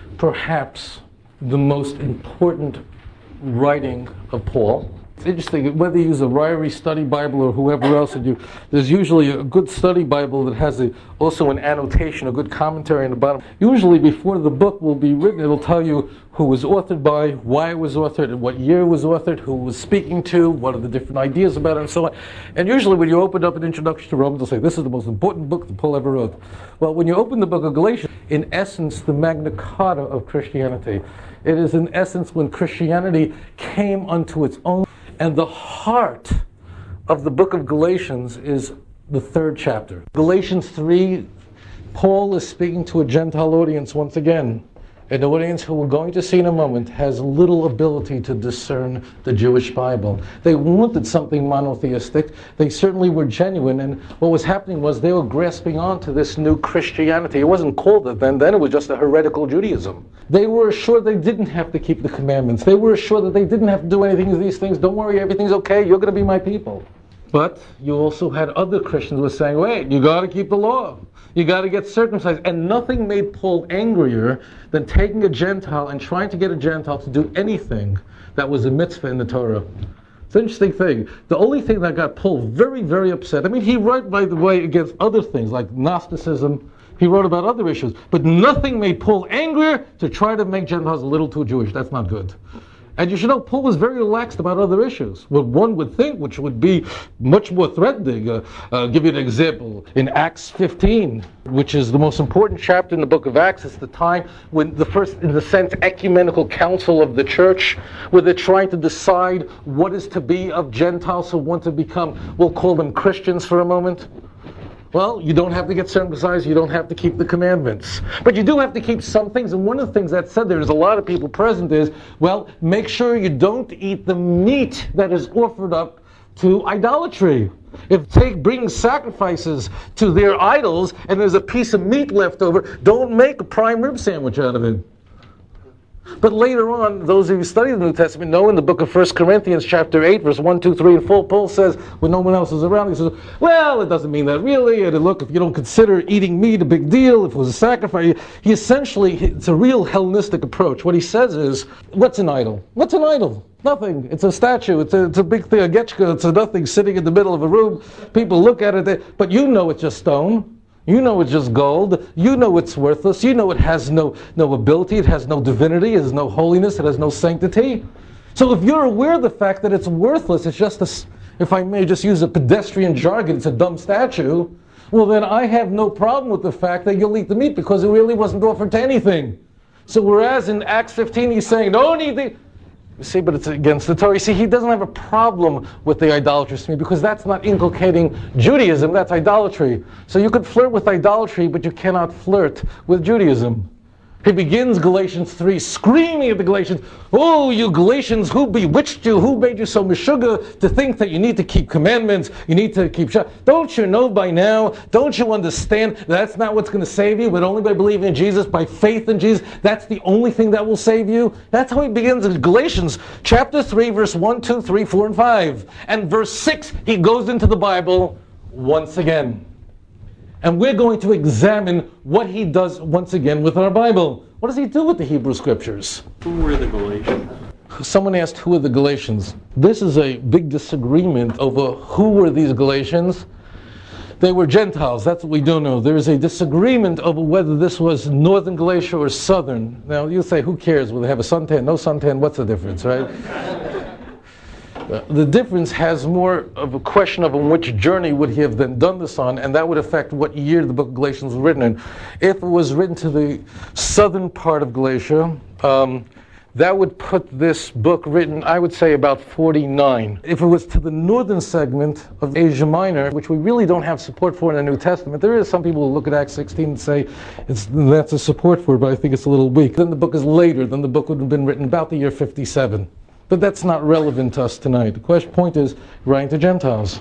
perhaps the most important writing of Paul. It's interesting, whether you use a Ryrie Study Bible or whoever else, there's usually a good study Bible that has also an annotation, a good commentary on the bottom. Usually before the book will be written, it'll tell you who was authored by, why it was authored, and what year it was authored, who was speaking to, what are the different ideas about it, and so on. And usually when you open up an introduction to Romans, they'll say, this is the most important book that Paul ever wrote. Well, when you open the book of Galatians, in essence, the Magna Carta of Christianity. It is in essence when Christianity came unto its own. And the heart of the book of Galatians is the third chapter. Galatians 3, Paul is speaking to a Gentile audience once again. An audience who we're going to see in a moment has little ability to discern the Jewish Bible. They wanted something monotheistic. They certainly were genuine, and what was happening was they were grasping onto this new Christianity. It wasn't called it then it was just a heretical Judaism. They were assured they didn't have to keep the commandments. They were assured that they didn't have to do anything of these things. Don't worry, everything's okay. You're going to be my people. But you also had other Christians who were saying, wait, you got to keep the law. You got to get circumcised. And nothing made Paul angrier than taking a Gentile and trying to get a Gentile to do anything that was a mitzvah in the Torah. It's an interesting thing. The only thing that got Paul very, very upset, I mean, he wrote, by the way, against other things like Gnosticism. He wrote about other issues. But nothing made Paul angrier to try to make Gentiles a little too Jewish. That's not good. And you should know Paul was very relaxed about other issues. What one would think, which would be much more threatening. I'll give you an example. In Acts 15, which is the most important chapter in the book of Acts, it's the time when the first, in the sense, ecumenical council of the church, where they're trying to decide what is to be of Gentiles who want to become, we'll call them Christians for a moment. Well, you don't have to get circumcised, you don't have to keep the commandments. But you do have to keep some things, and one of the things that said there's a lot of people present is, well, make sure you don't eat the meat that is offered up to idolatry. If they bring sacrifices to their idols and there's a piece of meat left over, don't make a prime rib sandwich out of it. But later on, those of you who study the New Testament know in the book of 1 Corinthians chapter 8, verse 1, 2, 3, and 4, Paul says, when no one else is around, he says, well, it doesn't mean that really, and look, if you don't consider eating meat a big deal, if it was a sacrifice, he essentially, it's a real Hellenistic approach. What he says is, what's an idol? What's an idol? Nothing. It's a statue. It's a big thing, a getchka. It's a nothing sitting in the middle of a room. People look at it, but you know it's just stone. You know it's just gold. You know it's worthless. You know it has no ability. It has no divinity. It has no holiness. It has no sanctity. So if you're aware of the fact that it's worthless, it's just if I may just use a pedestrian jargon, it's a dumb statue, well then I have no problem with the fact that you'll eat the meat because it really wasn't offered to anything. So whereas in Acts 15 he's saying, don't eat the... You see, but it's against the Torah. You see, he doesn't have a problem with the idolatrous meat because that's not inculcating Judaism, that's idolatry. So you could flirt with idolatry, but you cannot flirt with Judaism. He begins Galatians 3 screaming at the Galatians, oh, you Galatians, who bewitched you? Who made you so meshuggah to think that you need to keep commandments? You need to keep Shabbat? Don't you know by now? Don't you understand that's not what's going to save you, but only by believing in Jesus, by faith in Jesus? That's the only thing that will save you? That's how he begins in Galatians chapter 3, verse 1, 2, 3, 4, and 5. And verse 6, he goes into the Bible once again. And we're going to examine what he does once again with our Bible. What does he do with the Hebrew Scriptures? Who were the Galatians? Someone asked, who are the Galatians? This is a big disagreement over who were these Galatians. They were Gentiles, that's what we do know. There is a disagreement over whether this was northern Galatia or southern. Now, you say, who cares? Will they have a suntan? No suntan, what's the difference, right? The difference has more of a question of on which journey would he have then done this on, and that would affect what year the book of Galatians was written in. If it was written to the southern part of Galatia, that would put this book written, I would say, about 49. If it was to the northern segment of Asia Minor, which we really don't have support for in the New Testament, there is some people who look at Acts 16 and say that's a support for it, but I think it's a little weak. Then the book is later, then the book would have been written about the year 57. But that's not relevant to us tonight. The point is, writing to Gentiles.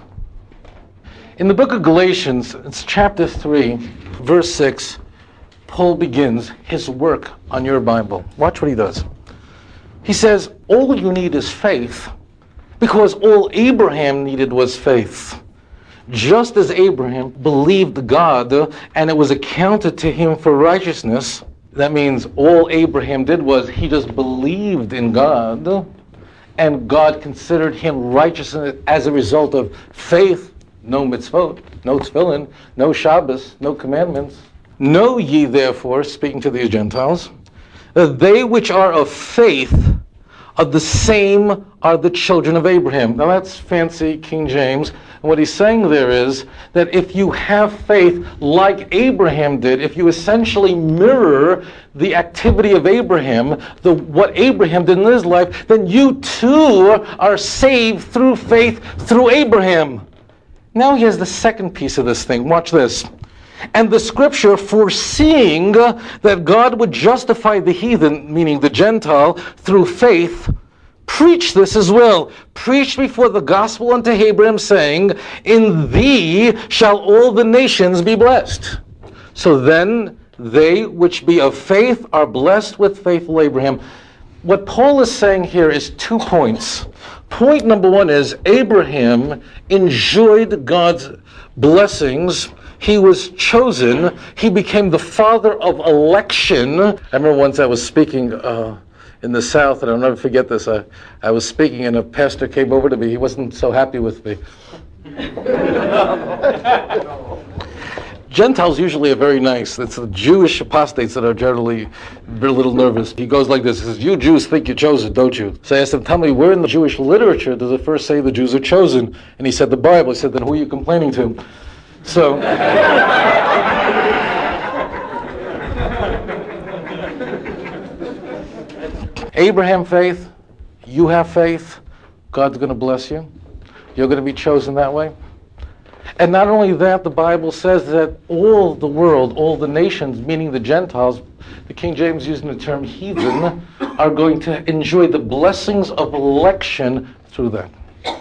In the book of Galatians, it's chapter 3, verse 6, Paul begins his work on your Bible. Watch what he does. He says, all you need is faith, because all Abraham needed was faith. Just as Abraham believed God, and it was accounted to him for righteousness, that means all Abraham did was he just believed in God, and God considered him righteous as a result of faith. No mitzvot, no tefillin, no Shabbos, no commandments. Know ye therefore, speaking to these Gentiles, that they which are of faith are the same are the children of Abraham. Now that's fancy King James. And what he's saying there is that if you have faith like Abraham did, if you essentially mirror the activity of Abraham, what Abraham did in his life, then you too are saved through faith through Abraham. Now here's the second piece of this thing. Watch this. And the scripture, foreseeing that God would justify the heathen, meaning the Gentile, through faith, preach this as well. Preach before the gospel unto Abraham, saying, in thee shall all the nations be blessed. So then, they which be of faith are blessed with faithful Abraham. What Paul is saying here is 2 points. Point number 1 is, Abraham enjoyed God's blessings. He was chosen. He became the father of election. I remember once I was speaking in the South, and I'll never forget this. I was speaking, and a pastor came over to me. He wasn't so happy with me. Gentiles usually are very nice. It's the Jewish apostates that are generally a little nervous. He goes like this. He says, you Jews think you're chosen, don't you? So I asked him, tell me, where in the Jewish literature does it first say the Jews are chosen? And he said, the Bible. I said, then who are you complaining to? So... Abraham faith, you have faith, God's going to bless you. You're going to be chosen that way. And not only that, the Bible says that all the world, all the nations, meaning the Gentiles, the King James using the term heathen, are going to enjoy the blessings of election through that.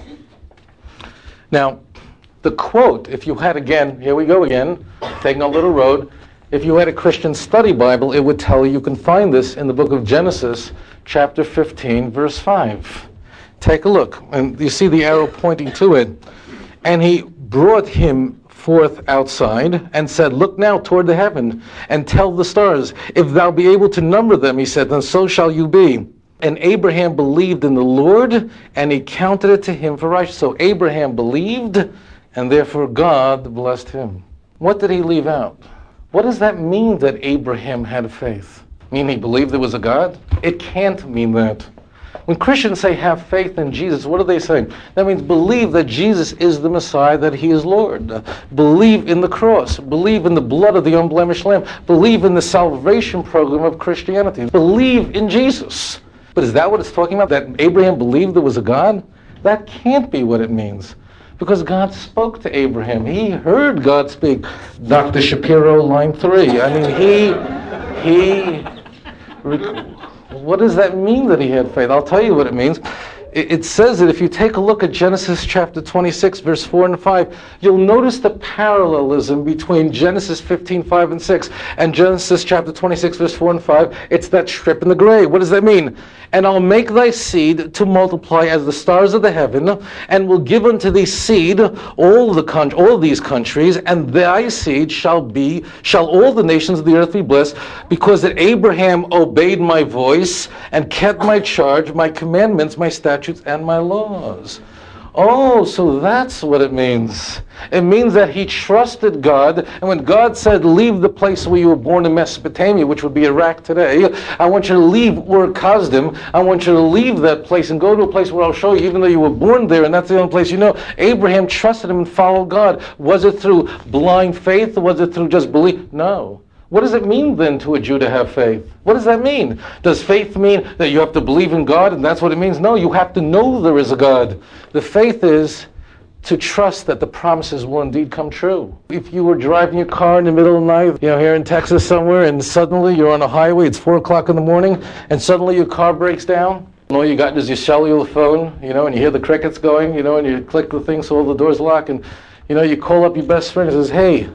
Now, the quote, if you had again, here we go again, taking a little road, if you had a Christian study Bible, it would tell you can find this in the book of Genesis, chapter 15, verse 5. Take a look, and you see the arrow pointing to it. And he brought him forth outside and said, look now toward the heaven and tell the stars, if thou be able to number them, he said, then so shall you be. And Abraham believed in the Lord, and he counted it to him for righteousness. So Abraham believed, and therefore God blessed him. What did he leave out? What does that mean that Abraham had faith? Mean he believed there was a God? It can't mean that. When Christians say have faith in Jesus, what are they saying? That means believe that Jesus is the Messiah, that he is Lord. Believe in the cross. Believe in the blood of the unblemished Lamb. Believe in the salvation program of Christianity. Believe in Jesus. But is that what it's talking about? That Abraham believed there was a God? That can't be what it means. Because God spoke to Abraham. He heard God speak. Dr. Shapiro, line 3. I mean, what does that mean that he had faith? I'll tell you what it means. It says that if you take a look at Genesis chapter 26, verse 4 and 5, you'll notice the parallelism between Genesis 15, 5 and 6 and Genesis chapter 26, verse 4 and 5. It's that strip in the gray. What does that mean? And I'll make thy seed to multiply as the stars of the heaven, and will give unto thee seed all these countries, and thy seed shall all the nations of the earth be blessed, because that Abraham obeyed my voice and kept my charge, my commandments, my statutes, and my laws. Oh, so that's what it means. It means that he trusted God, and when God said, leave the place where you were born in Mesopotamia, which would be Iraq today, I want you to leave Ur Kasdim, I want you to leave that place and go to a place where I'll show you, even though you were born there, and that's the only place you know. Abraham trusted him and followed God. Was it through blind faith, or was it through just belief? No. What does it mean then to a Jew to have faith? What does that mean? Does faith mean that you have to believe in God and that's what it means? No, you have to know there is a God. The faith is to trust that the promises will indeed come true. If you were driving your car in the middle of the night, here in Texas somewhere, and suddenly you're on a highway, it's 4 o'clock in the morning, and suddenly your car breaks down, and all you got is your cellular phone, and you hear the crickets going, and you click the thing so all the doors lock, and you call up your best friend and says, Hey,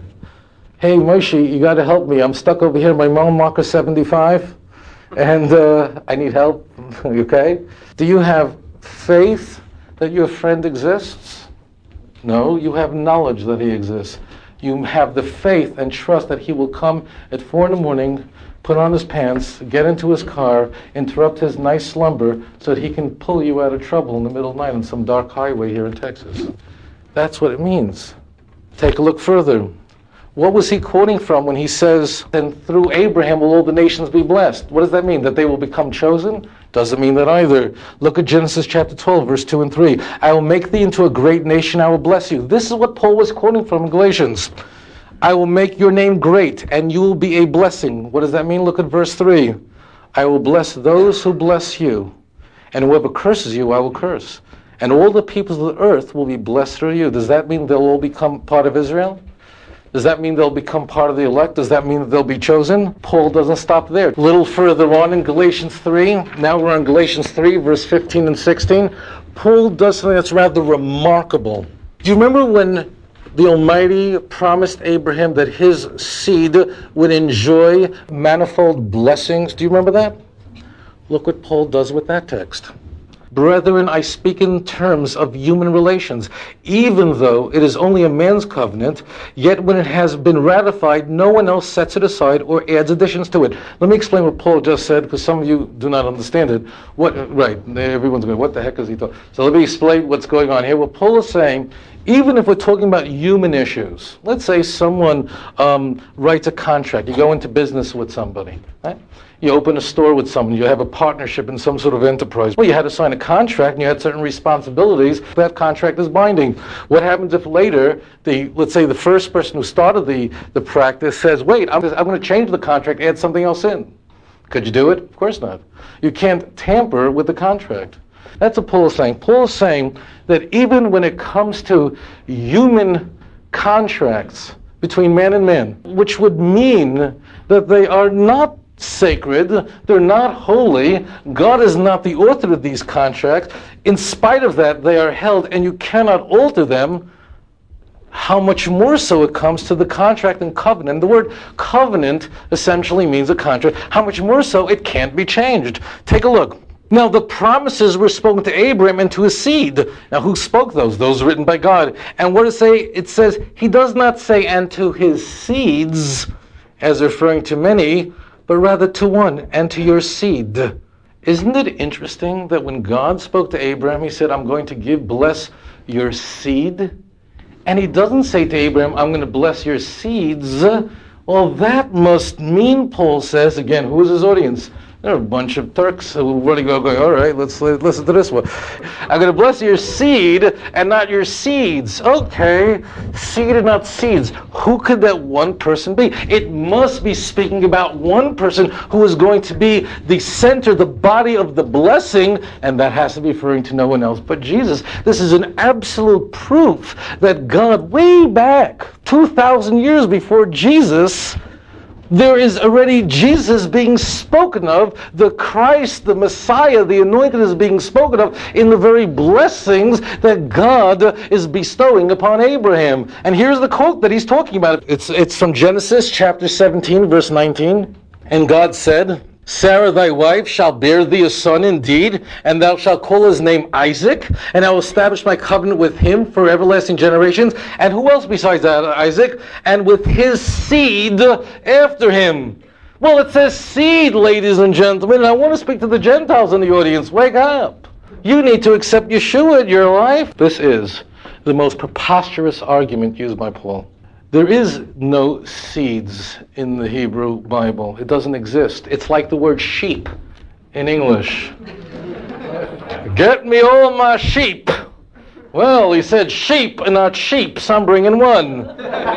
Moshe, you got to help me. I'm stuck over here, my mile marker 75, and I need help. Okay? Do you have faith that your friend exists? No, you have knowledge that he exists. You have the faith and trust that he will come at 4 in the morning, put on his pants, get into his car, interrupt his nice slumber so that he can pull you out of trouble in the middle of the night on some dark highway here in Texas. That's what it means. Take a look further. What was he quoting from when he says, and through Abraham will all the nations be blessed? What does that mean? That they will become chosen? Doesn't mean that either. Look at Genesis chapter 12, verse 2 and 3. I will make thee into a great nation, I will bless you. This is what Paul was quoting from in Galatians. I will make your name great, and you will be a blessing. What does that mean? Look at verse 3. I will bless those who bless you, and whoever curses you, I will curse. And all the peoples of the earth will be blessed through you. Does that mean they'll all become part of Israel? Does that mean they'll become part of the elect? Does that mean that they'll be chosen? Paul doesn't stop there. A little further on in Galatians 3, now we're on Galatians 3, verse 15 and 16, Paul does something that's rather remarkable. Do you remember when the Almighty promised Abraham that his seed would enjoy manifold blessings? Do you remember that? Look what Paul does with that text. Brethren, I speak in terms of human relations. Even though it is only a man's covenant, yet when it has been ratified, no one else sets it aside or adds additions to it. Let me explain what Paul just said, because some of you do not understand it. Right, everyone's going, what the heck is he talking? So let me explain what's going on here. What Paul is saying, even if we're talking about human issues, let's say someone writes a contract. You go into business with somebody, right? You open a store with someone. You have a partnership in some sort of enterprise. Well, you had to sign a contract and you had certain responsibilities. That contract is binding. What happens if later, let's say the first person who started the practice says, wait, I'm going to change the contract, add something else in. Could you do it? Of course not. You can't tamper with the contract. That's what Paul is saying. Paul is saying that even when it comes to human contracts between man and man, which would mean that they are not sacred, they're not holy, God is not the author of these contracts, in spite of that, they are held and you cannot alter them, how much more so it comes to the contract and covenant. The word covenant essentially means a contract. How much more so it can't be changed. Take a look. Now, the promises were spoken to Abraham and to his seed. Now, who spoke those? Those written by God. And what does it say? It says, he does not say, and to his seeds, as referring to many, but rather to one, and to your seed. Isn't it interesting that when God spoke to Abraham, he said, I'm going to bless your seed? And he doesn't say to Abraham, I'm going to bless your seeds. Well, that must mean, Paul says, again, who is his audience? There are a bunch of Turks who really go, all right, let's listen to this one. I'm going to bless your seed and not your seeds. Okay, seed and not seeds. Who could that one person be? It must be speaking about one person who is going to be the center, the body of the blessing, and that has to be referring to no one else but Jesus. This is an absolute proof that God, way back, 2,000 years before Jesus, there is already Jesus being spoken of, the Christ, the Messiah, the Anointed is being spoken of in the very blessings that God is bestowing upon Abraham. And here's the quote that he's talking about. It's from Genesis chapter 17, verse 19. And God said, Sarah thy wife shall bear thee a son indeed, and thou shalt call his name Isaac, and I will establish my covenant with him for everlasting generations. And who else besides that, Isaac? And with his seed after him. Well, it says seed, ladies and gentlemen, and I want to speak to the Gentiles in the audience. Wake up. You need to accept Yeshua in your life. This is the most preposterous argument used by Paul. There is no seeds in the Hebrew Bible. It doesn't exist. It's like the word sheep in English. Get me all my sheep. Well, he said sheep and not sheep, so I'm bringing one.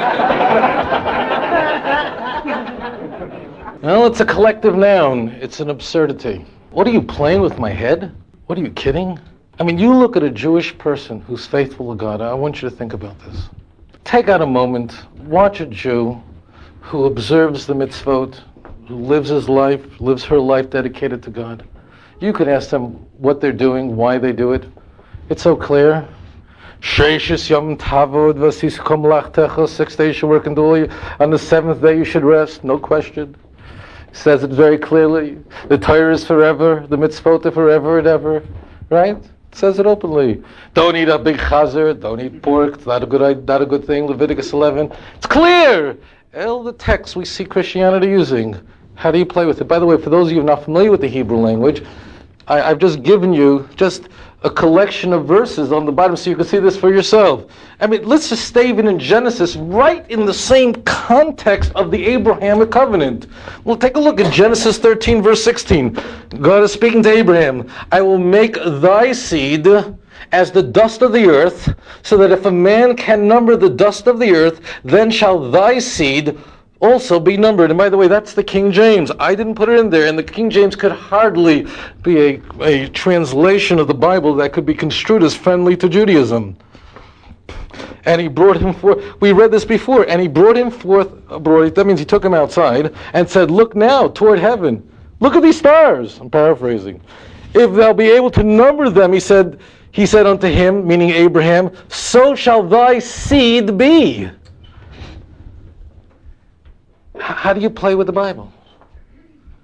Well, it's a collective noun. It's an absurdity. What are you playing with my head? What are you kidding? I mean, you look at a Jewish person who's faithful to God. I want you to think about this. Take out a moment, watch a Jew who observes the mitzvot, who lives his life, lives her life dedicated to God. You could ask them what they're doing, why they do it. It's so clear. 6 yom tavod v'siskom lachtecha, 6 days you should work and do. On the 7th day you should rest, no question. It says it very clearly. The Torah is forever, the mitzvot are forever and ever, right? Says it openly. Don't eat a big chazer. Don't eat pork. It's not a good thing. Leviticus 11. It's clear. All the texts we see Christianity using. How do you play with it? By the way, for those of you who are not familiar with the Hebrew language, I've just given you just a collection of verses on the bottom so you can see this for yourself. I mean, let's just stay even in Genesis, right in the same context of the Abrahamic covenant. Well, take a look at Genesis 13, verse 16. God is speaking to Abraham. I will make thy seed as the dust of the earth, so that if a man can number the dust of the earth, then shall thy seed also be numbered. And by the way, that's the King James. I didn't put it in there, and the King James could hardly be a translation of the Bible that could be construed as friendly to Judaism. And he brought him forth. We read this before. And he brought him forth abroad. That means he took him outside and said, look now toward heaven. Look at these stars. I'm paraphrasing. If thou be able to number them, he said unto him, meaning Abraham, so shall thy seed be. How do you play with the Bible?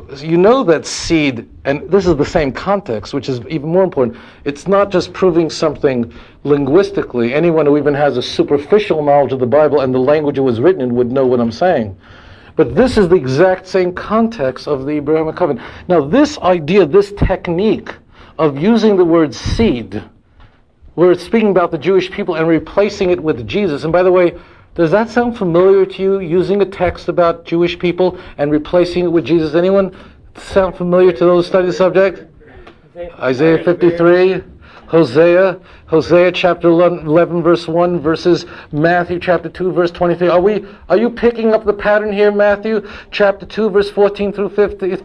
you know that seed, and this is the same context, which is even more important. It's not just proving something linguistically. Anyone who even has a superficial knowledge of the Bible and the language it was written in would know what I'm saying. But this is the exact same context of the Abrahamic covenant. Now, this idea, this technique of using the word seed, where it's speaking about the Jewish people and replacing it with Jesus. And by the way, does that sound familiar to you, using a text about Jewish people and replacing it with Jesus? Anyone sound familiar to those study the subject? Isaiah 53, Hosea chapter 11 verse 1 versus Matthew chapter 2 verse 23. Are you picking up the pattern here? Matthew chapter 2 verse 13 through 15,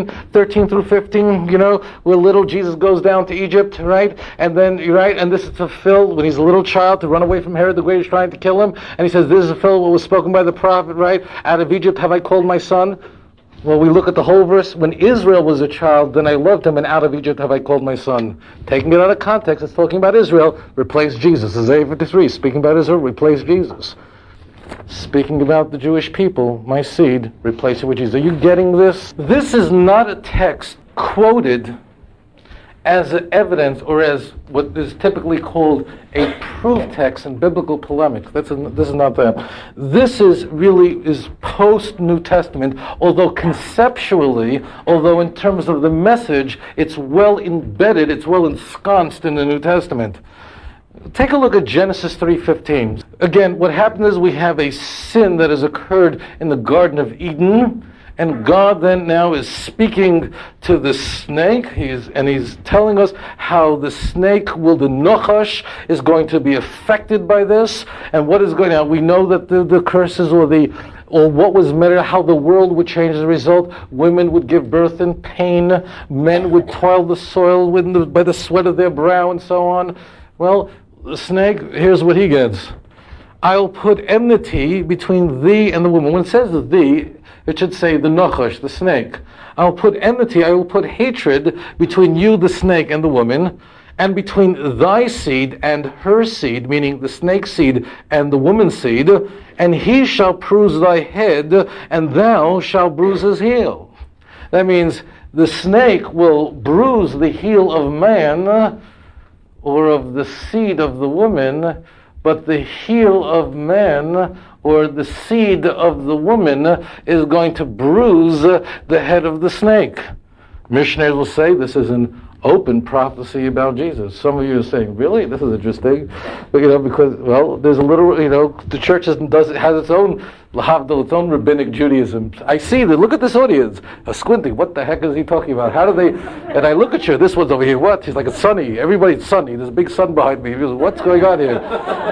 where little Jesus goes down to Egypt, right? And then, right, and this is fulfilled when he's a little child to run away from Herod the Great who's trying to kill him. And he says, this is fulfilled what was spoken by the prophet, right? Out of Egypt have I called my son. Well, we look at the whole verse. When Israel was a child, then I loved him, and out of Egypt have I called my son. Taking it out of context, it's talking about Israel, replace Jesus. Isaiah 53, speaking about Israel, replace Jesus. Speaking about the Jewish people, my seed, replace it with Jesus. Are you getting this? This is not a text quoted as evidence or as what is typically called a proof text in biblical polemics. This is not that. This is post-New Testament, although conceptually, although in terms of the message, it's well embedded, it's well ensconced in the New Testament. Take a look at Genesis 3:15. Again, what happened is we have a sin that has occurred in the Garden of Eden. And God then now is speaking to the snake, he's telling us how the snake, the Nachash, is going to be affected by this, and what is going on. We know that the curses or what was meant, how the world would change as a result. Women would give birth in pain, men would toil the soil by the sweat of their brow, and so on. Well, the snake, here's what he gets. I'll put enmity between thee and the woman. When it says thee, it should say the Nachash, the snake. I'll put enmity, I will put hatred between you, the snake, and the woman, and between thy seed and her seed, meaning the snake's seed and the woman's seed, and he shall bruise thy head, and thou shalt bruise his heel. That means the snake will bruise the heel of man, or of the seed of the woman, but the heel of man, or the seed of the woman, is going to bruise the head of the snake. Missionaries will say this is an open prophecy about Jesus. Some of you are saying, really? This is interesting. But, because, there's a little, the church has its own lahavdil, its own rabbinic Judaism. I see that. Look at this audience. Squinting. What the heck is he talking about? How do they? And I look at you. This one's over here. What? He's like, it's sunny. Everybody's sunny. There's a big sun behind me. He goes, what's going on here?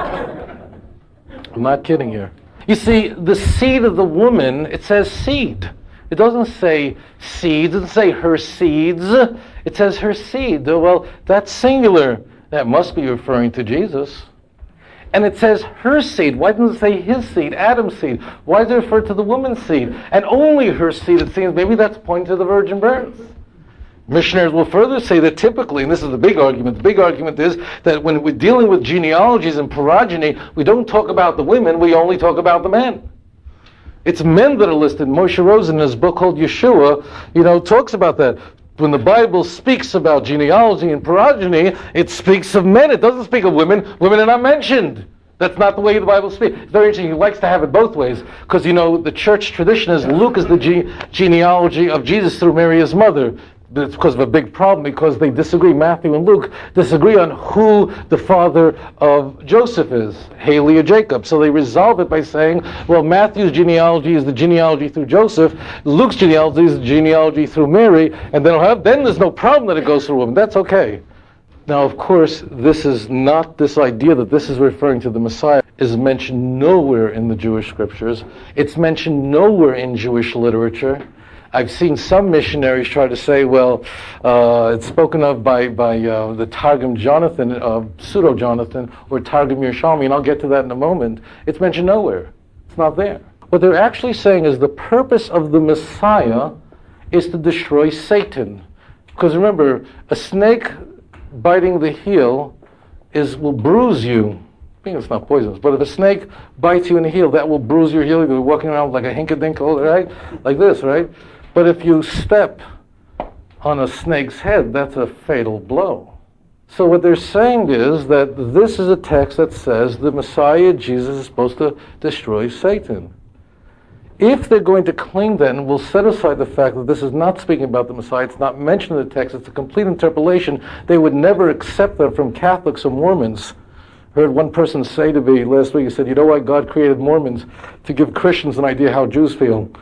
I'm not kidding here. You see, the seed of the woman, it says seed. It doesn't say seeds. It doesn't say her seeds. It says her seed. Well, that's singular. That must be referring to Jesus. And it says her seed. Why doesn't it say his seed, Adam's seed? Why does it refer to the woman's seed? And only her seed, it seems. Maybe that's pointing to the virgin birth. Missionaries will further say that typically, and this is the big argument is that when we're dealing with genealogies and progeny, we don't talk about the women, we only talk about the men. It's men that are listed. Moshe Rosen, in his book called Yeshua, talks about that. When the Bible speaks about genealogy and progeny, it speaks of men. It doesn't speak of women. Women are not mentioned. That's not the way the Bible speaks. It's very interesting. He likes to have it both ways because, the church tradition is Luke is the genealogy of Jesus through Mary, his mother. It's because of a big problem, because they disagree. Matthew and Luke disagree on who the father of Joseph is, Haley or Jacob. So they resolve it by saying, well, Matthew's genealogy is the genealogy through Joseph, Luke's genealogy is the genealogy through Mary, and then there's no problem that it goes through him. That's okay. Now, of course, this idea that this is referring to the Messiah is mentioned nowhere in the Jewish scriptures. It's mentioned nowhere in Jewish literature. I've seen some missionaries try to say, it's spoken of by the Targum Jonathan, Pseudo-Jonathan, or Targum Yerushalmi, and I'll get to that in a moment. It's mentioned nowhere. It's not there. What they're actually saying is the purpose of the Messiah is to destroy Satan. Because remember, a snake biting the heel will bruise you. I mean, it's not poisonous, but if a snake bites you in the heel, that will bruise your heel. You're walking around like a hinkadink, right? Like this, right? But if you step on a snake's head, that's a fatal blow. So what they're saying is that this is a text that says the Messiah, Jesus, is supposed to destroy Satan. If they're going to claim that, and we'll set aside the fact that this is not speaking about the Messiah, it's not mentioned in the text, it's a complete interpolation, they would never accept that from Catholics or Mormons. I heard one person say to me last week, he said, you know why God created Mormons? To give Christians an idea how Jews feel.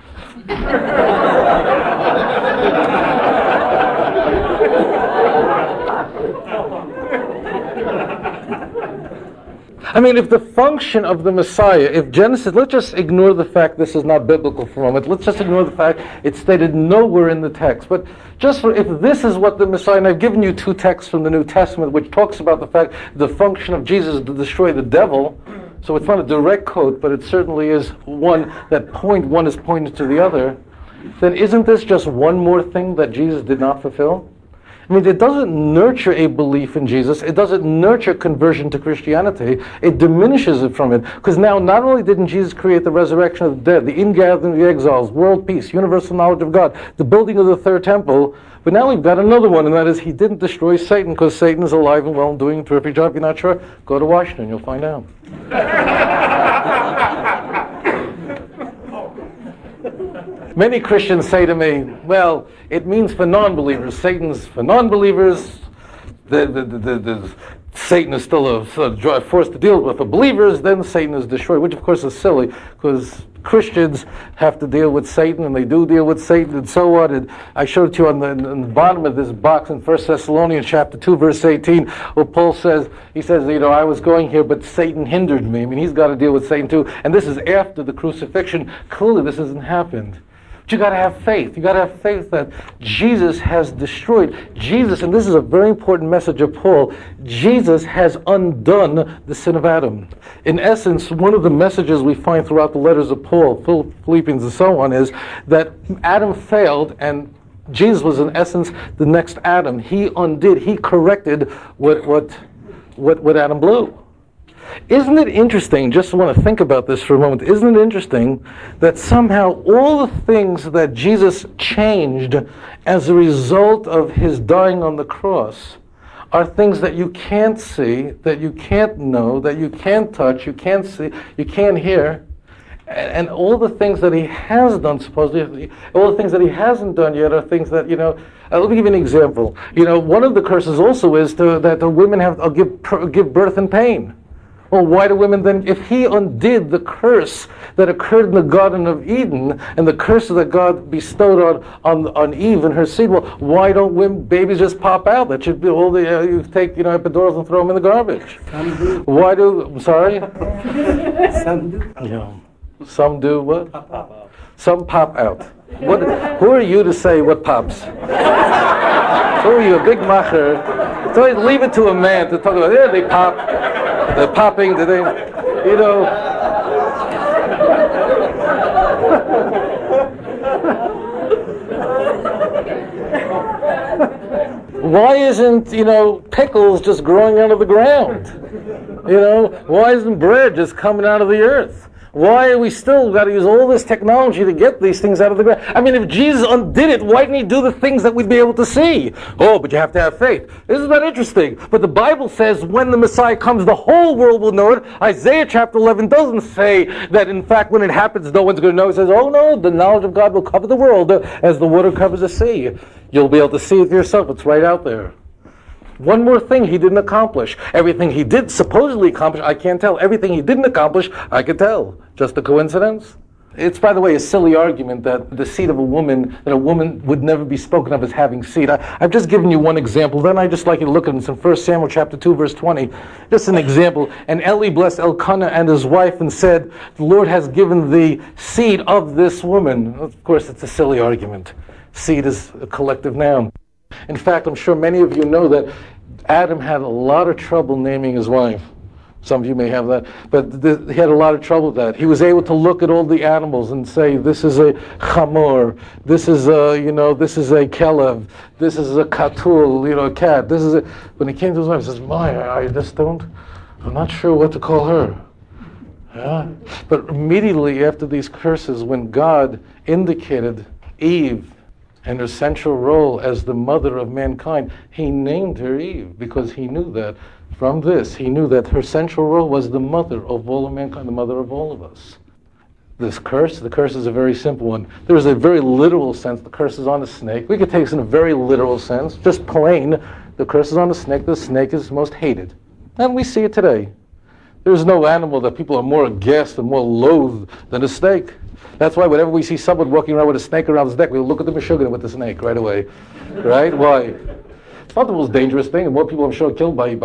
I mean, if the function of the Messiah, if Genesis, let's just ignore the fact this is not biblical for a moment. Let's just ignore the fact it's stated nowhere in the text. But just for, if this is what the Messiah, and I've given you two texts from the New Testament which talks about the fact the function of Jesus is to destroy the devil. So it's not a direct quote, but it certainly is one is pointed to the other. Then isn't this just one more thing that Jesus did not fulfill? I mean, it doesn't nurture a belief in Jesus. It doesn't nurture conversion to Christianity. It diminishes it from it. Because now, not only didn't Jesus create the resurrection of the dead, the ingathering of the exiles, world peace, universal knowledge of God, the building of the third temple, but now we've got another one, and that is he didn't destroy Satan, because Satan is alive and well and doing a terrific job. If you're not sure, go to Washington. You'll find out. Many Christians say to me, well, it means for non-believers. Satan's for non-believers. Satan is still a force to deal with. For believers, then Satan is destroyed, which of course is silly, because Christians have to deal with Satan, and they do deal with Satan, and so on. And I showed it to you on the bottom of this box in 1 Thessalonians chapter 2, verse 18, where Paul says, he says, I was going here, but Satan hindered me. I mean, he's got to deal with Satan too. And this is after the crucifixion. Clearly, this hasn't happened. But you got to have faith. You got to have faith that Jesus has destroyed. Jesus, and this is a very important message of Paul, Jesus has undone the sin of Adam. In essence, one of the messages we find throughout the letters of Paul, Philippians and so on, is that Adam failed and Jesus was in essence the next Adam. He undid, he corrected what Adam blew. Isn't it interesting, just want to think about this for a moment, isn't it interesting that somehow all the things that Jesus changed as a result of his dying on the cross are things that you can't see, that you can't know, that you can't touch, you can't see, you can't hear, and all the things that he has done, supposedly, all the things that he hasn't done yet are things that, let me give you an example. One of the curses also is that the women have to give birth in pain. Well, why do women then, if he undid the curse that occurred in the Garden of Eden and the curse that God bestowed on Eve and her seed, well, why don't babies just pop out? That should be all you take, epidurals and throw them in the garbage. Some do. Why do, I'm sorry? Some do. Yeah. Some do what? Pop out. Some pop out. Who are you to say what pops? Who are you, a big macher? So leave it to a man to talk about, yeah, they pop. They're popping, Why isn't, pickles just growing out of the ground? Why isn't bread just coming out of the earth? Why are we still got to use all this technology to get these things out of the ground? I mean, if Jesus undid it, why didn't he do the things that we'd be able to see? Oh, but you have to have faith. Isn't that interesting? But the Bible says when the Messiah comes, the whole world will know it. Isaiah chapter 11 doesn't say that, in fact, when it happens, no one's going to know. It says, oh no, the knowledge of God will cover the world as the water covers the sea. You'll be able to see it yourself. It's right out there. One more thing he didn't accomplish. Everything he did supposedly accomplish, I can't tell. Everything he didn't accomplish, I can tell. Just a coincidence? It's, by the way, a silly argument that the seed of a woman would never be spoken of as having seed. I've just given you one example. Then I'd just like you to look at it. It's in 1 Samuel chapter 2, verse 20. Just an example. And Eli blessed Elkanah and his wife and said, the Lord has given the seed of this woman. Of course, it's a silly argument. Seed is a collective noun. In fact, I'm sure many of you know that Adam had a lot of trouble naming his wife. Some of you may have that, but he had a lot of trouble with that. He was able to look at all the animals and say, this is a chamor, this is a kelev, this is a katul, a cat. This is a. When he came to his wife, he says, I'm not sure what to call her. But immediately after these curses, when God indicated Eve and her central role as the mother of mankind. He named her Eve because he knew that from this, he knew that her central role was the mother of all of mankind, the mother of all of us. This curse, the curse is a very simple one. There is a very literal sense. The curse is on the snake. We could take this in a very literal sense, just plain. The curse is on the snake. The snake is most hated. And we see it today. There's no animal that people are more aghast and more loathed than a snake. That's why whenever we see someone walking around with a snake around his neck, we look at the Meshuggah with the snake right away. Right? Why? It's not the most dangerous thing, and more people I'm sure are killed by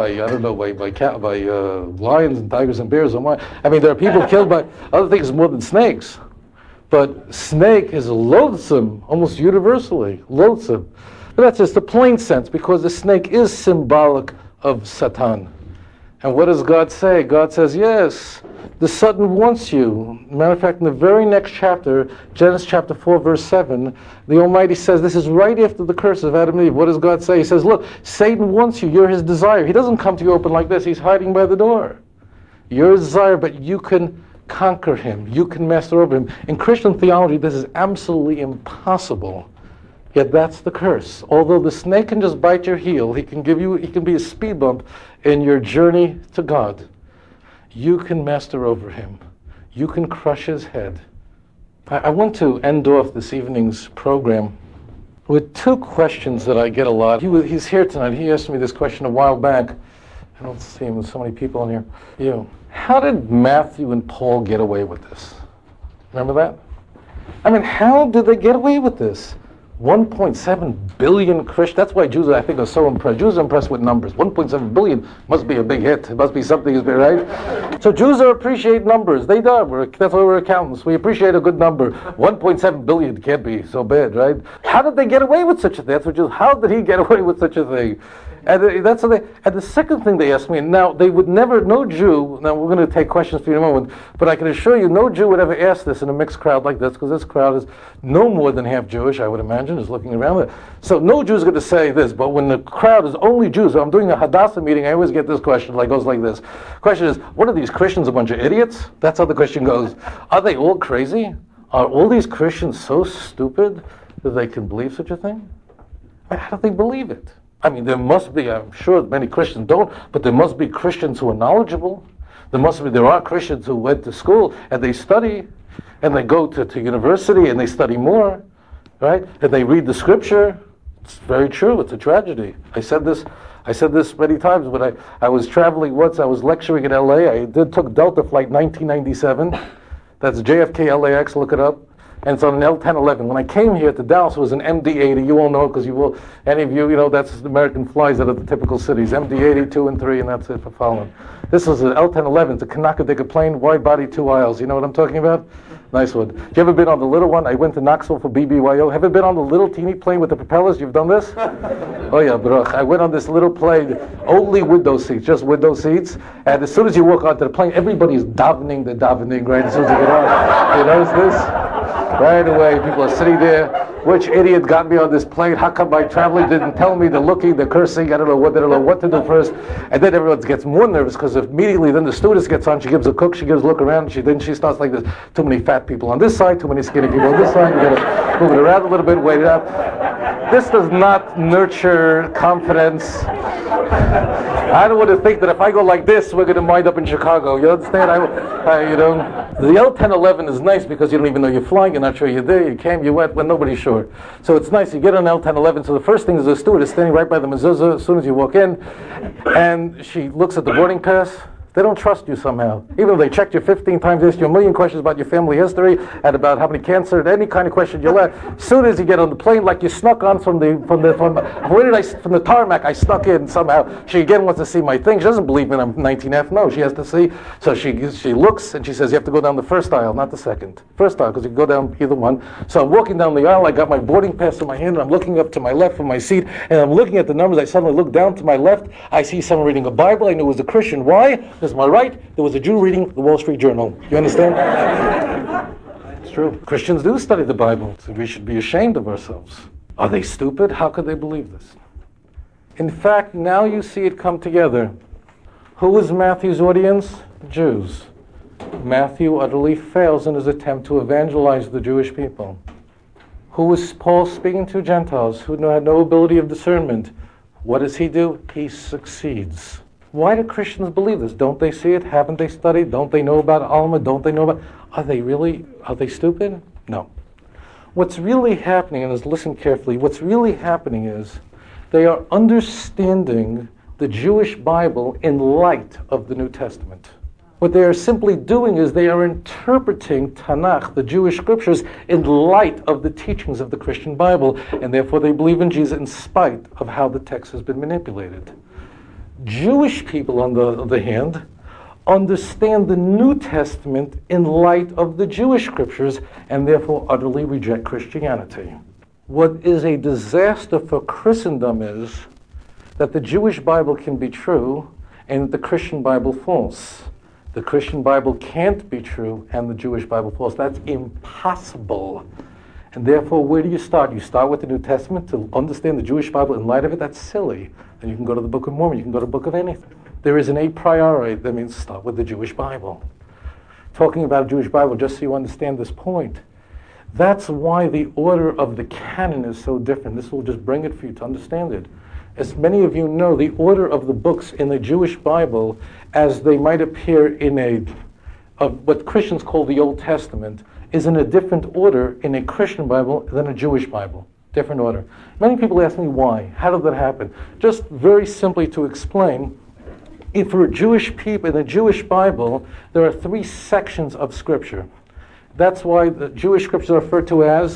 lions and tigers and bears. I mean, there are people killed by other things more than snakes. But snake is loathsome, almost universally loathsome. But that's just the plain sense, because the snake is symbolic of Satan. And what does God say? God says, yes, the Satan wants you. Matter of fact, in the very next chapter, Genesis chapter 4, verse 7, the Almighty says, this is right after the curse of Adam and Eve. What does God say? He says, look, Satan wants you. You're his desire. He doesn't come to you open like this. He's hiding by the door. You're his desire, but you can conquer him. You can master over him. In Christian theology, this is absolutely impossible. Yet that's the curse. Although the snake can just bite your heel, he can be a speed bump in your journey to God. You can master over him. You can crush his head. I want to end off this evening's program with two questions that I get a lot. He's here tonight. He asked me this question a while back. I don't see him with so many people in here. How did Matthew and Paul get away with this? Remember that? I mean, how did they get away with this? 1.7 billion Christians. That's why Jews, I think, are so impressed. Jews are impressed with numbers. 1.7 billion must be a big hit. It must be something, right? So Jews appreciate numbers. They do. That's why we're accountants. We appreciate a good number. 1.7 billion can't be so bad, right? How did they get away with such a thing? That's what Jews. How did he get away with such a thing? And the second thing they asked me, now they would never, no Jew, now we're going to take questions for you in a moment, but I can assure you no Jew would ever ask this in a mixed crowd like this, because this crowd is no more than half Jewish, I would imagine, is looking around. So no Jew is going to say this, but when the crowd is only Jews, so I'm doing a Hadassah meeting, I always get this question, goes like this. Question is, what are these Christians, a bunch of idiots? That's how the question goes. Are they all crazy? Are all these Christians so stupid that they can believe such a thing? How do they believe it? I mean, there must be, I'm sure many Christians don't, but there must be Christians who are knowledgeable. There are Christians who went to school and they study, and they go to university and they study more, right? And they read the scripture. It's very true. It's a tragedy. I said this many times when I was traveling once. I was lecturing in LA. I took Delta flight 1997. That's JFK LAX. Look it up. And it's on an L1011. When I came here to Dallas, it was an MD-80. You all know because any of you, that's the American flies out of the typical cities. MD-80, 2 and 3, and that's it for following. This was an L1011. It's a Kanaka plane, wide body, 2 aisles. You know what I'm talking about? Nice one. You ever been on the little one? I went to Knoxville for BBYO. Have you been on the little teeny plane with the propellers? You've done this? Oh yeah, Baruch. I went on this little plane, only window seats, just window seats. And as soon as you walk onto the plane, everybody's davening, right? As soon as you get on. You notice this? Right away, people are sitting there. Which idiot got me on this plane? How come my traveler didn't tell me? They're looking, they're cursing. I don't know what to do first. And then everyone gets more nervous because immediately then the stewardess gets on. She gives a cook. She gives a look around. Then she starts like this. Too many fat people on this side. Too many skinny people on this side. You gotta move it around a little bit. Wait it out. This does not nurture confidence. I don't want to think that if I go like this, we're going to wind up in Chicago. You understand? The L1011 is nice because you don't even know you're flying. You're not sure you're there. You came, you went, when nobody's sure. So it's nice. You get on L1011. So the first thing is the stewardess standing right by the mezuzah as soon as you walk in, and she looks at the boarding pass. They don't trust you somehow. Even though they checked you 15 times, asked you a million questions about your family history and about how many cancer, any kind of question you'll ask. As soon as you get on the plane, like you snuck on from the tarmac, I snuck in somehow. She again wants to see my thing. She doesn't believe me I'm 19F. No, she has to see. So she looks and she says, you have to go down the first aisle, not the second. First aisle, because you can go down either one. So I'm walking down the aisle. I got my boarding pass in my hand, and I'm looking up to my left from my seat, and I'm looking at the numbers. I suddenly look down to my left. I see someone reading a Bible. I knew it was a Christian. Why? Because my right, there was a Jew reading the Wall Street Journal. You understand? It's true. Christians do study the Bible, so we should be ashamed of ourselves. Are they stupid? How could they believe this? In fact, now you see it come together. Who was Matthew's audience? Jews. Matthew utterly fails in his attempt to evangelize the Jewish people. Who was Paul speaking to? Gentiles who had no ability of discernment. What does he do? He succeeds. Why do Christians believe this? Don't they see it? Haven't they studied? Don't they know about Alma? Don't they know about... Are they stupid? No. What's really happening, and listen carefully, what's really happening is they are understanding the Jewish Bible in light of the New Testament. What they are simply doing is they are interpreting Tanakh, the Jewish scriptures, in light of the teachings of the Christian Bible, and therefore they believe in Jesus in spite of how the text has been manipulated. Jewish people, on the other hand, understand the New Testament in light of the Jewish scriptures and therefore utterly reject Christianity. What is a disaster for Christendom is that the Jewish Bible can be true and the Christian Bible false. The Christian Bible can't be true and the Jewish Bible false. That's impossible. And therefore, where do you start? You start with the New Testament to understand the Jewish Bible in light of it? That's silly. Then you can go to the Book of Mormon, you can go to the Book of anything. There is an a priori, that means start with the Jewish Bible. Talking about a Jewish Bible, just so you understand this point, that's why the order of the canon is so different. This will just bring it for you to understand it. As many of you know, the order of the books in the Jewish Bible, as they might appear in what Christians call the Old Testament, is in a different order in a Christian Bible than a Jewish Bible. Different order. Many people ask me why. How did that happen? Just very simply to explain, if for Jewish people, in the Jewish Bible, there are 3 sections of Scripture. That's why the Jewish Scriptures are referred to as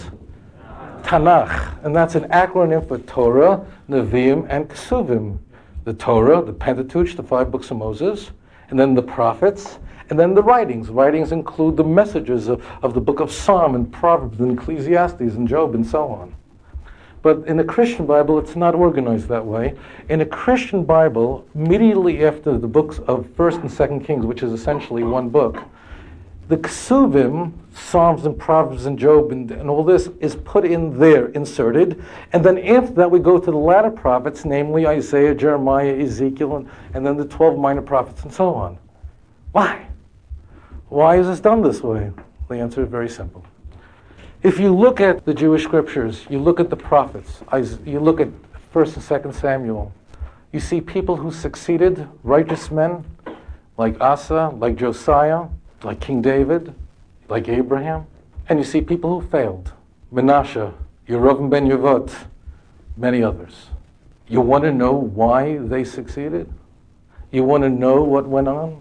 Tanakh, and that's an acronym for Torah, Nevi'im, and Kesuvim. The Torah, the Pentateuch, the 5 books of Moses, and then the prophets, and then the writings. Writings include the messages of the book of Psalm and Proverbs and Ecclesiastes and Job and so on. But in the Christian Bible, it's not organized that way. In a Christian Bible, immediately after the books of 1st and 2nd Kings, which is essentially one book, the Kesuvim, Psalms and Proverbs and Job and all this, is put in there, inserted. And then after that, we go to the latter prophets, namely Isaiah, Jeremiah, Ezekiel, and then the 12 minor prophets and so on. Why? Why is this done this way? The answer is very simple. If you look at the Jewish scriptures, you look at the prophets, you look at 1st and 2nd Samuel, you see people who succeeded, righteous men, like Asa, like Josiah, like King David, like Abraham, and you see people who failed. Menashe, Yerovam ben Nevat, many others. You want to know why they succeeded? You want to know what went on?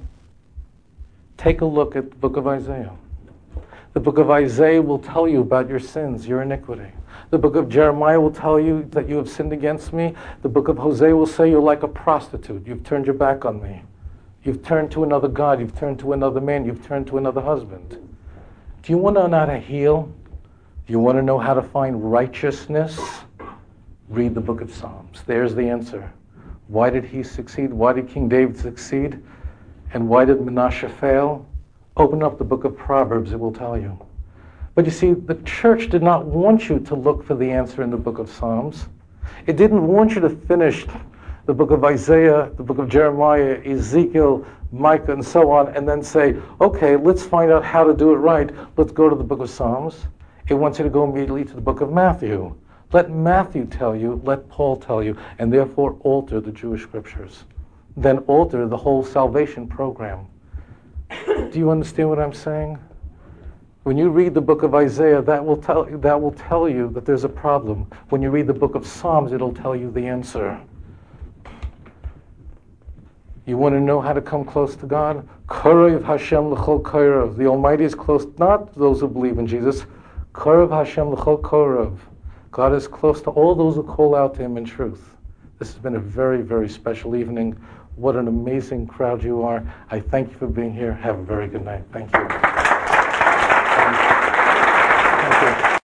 Take a look at the book of Isaiah. The book of Isaiah will tell you about your sins, your iniquity. The book of Jeremiah will tell you that you have sinned against me. The book of Hosea will say you're like a prostitute. You've turned your back on me. You've turned to another God. You've turned to another man. You've turned to another husband. Do you want to know how to heal? Do you want to know how to find righteousness? Read the book of Psalms. There's the answer. Why did he succeed? Why did King David succeed? And why did Menashe fail? Open up the book of Proverbs, it will tell you. But you see, the church did not want you to look for the answer in the book of Psalms. It didn't want you to finish the book of Isaiah, the book of Jeremiah, Ezekiel, Micah, and so on, and then say, okay, let's find out how to do it right. Let's go to the book of Psalms. It wants you to go immediately to the book of Matthew. Let Matthew tell you, let Paul tell you, and therefore alter the Jewish scriptures. Then alter the whole salvation program. Do you understand what I'm saying? When you read the book of Isaiah, that will tell you that there's a problem. When you read the book of Psalms, it'll tell you the answer. You want to know how to come close to God? Korev Hashem l'chol korev. The Almighty is close, not to those who believe in Jesus. Korev Hashem l'chol korev. God is close to all those who call out to Him in truth. This has been a very, very special evening. What an amazing crowd you are. I thank you for being here. Have a very good night. Thank you.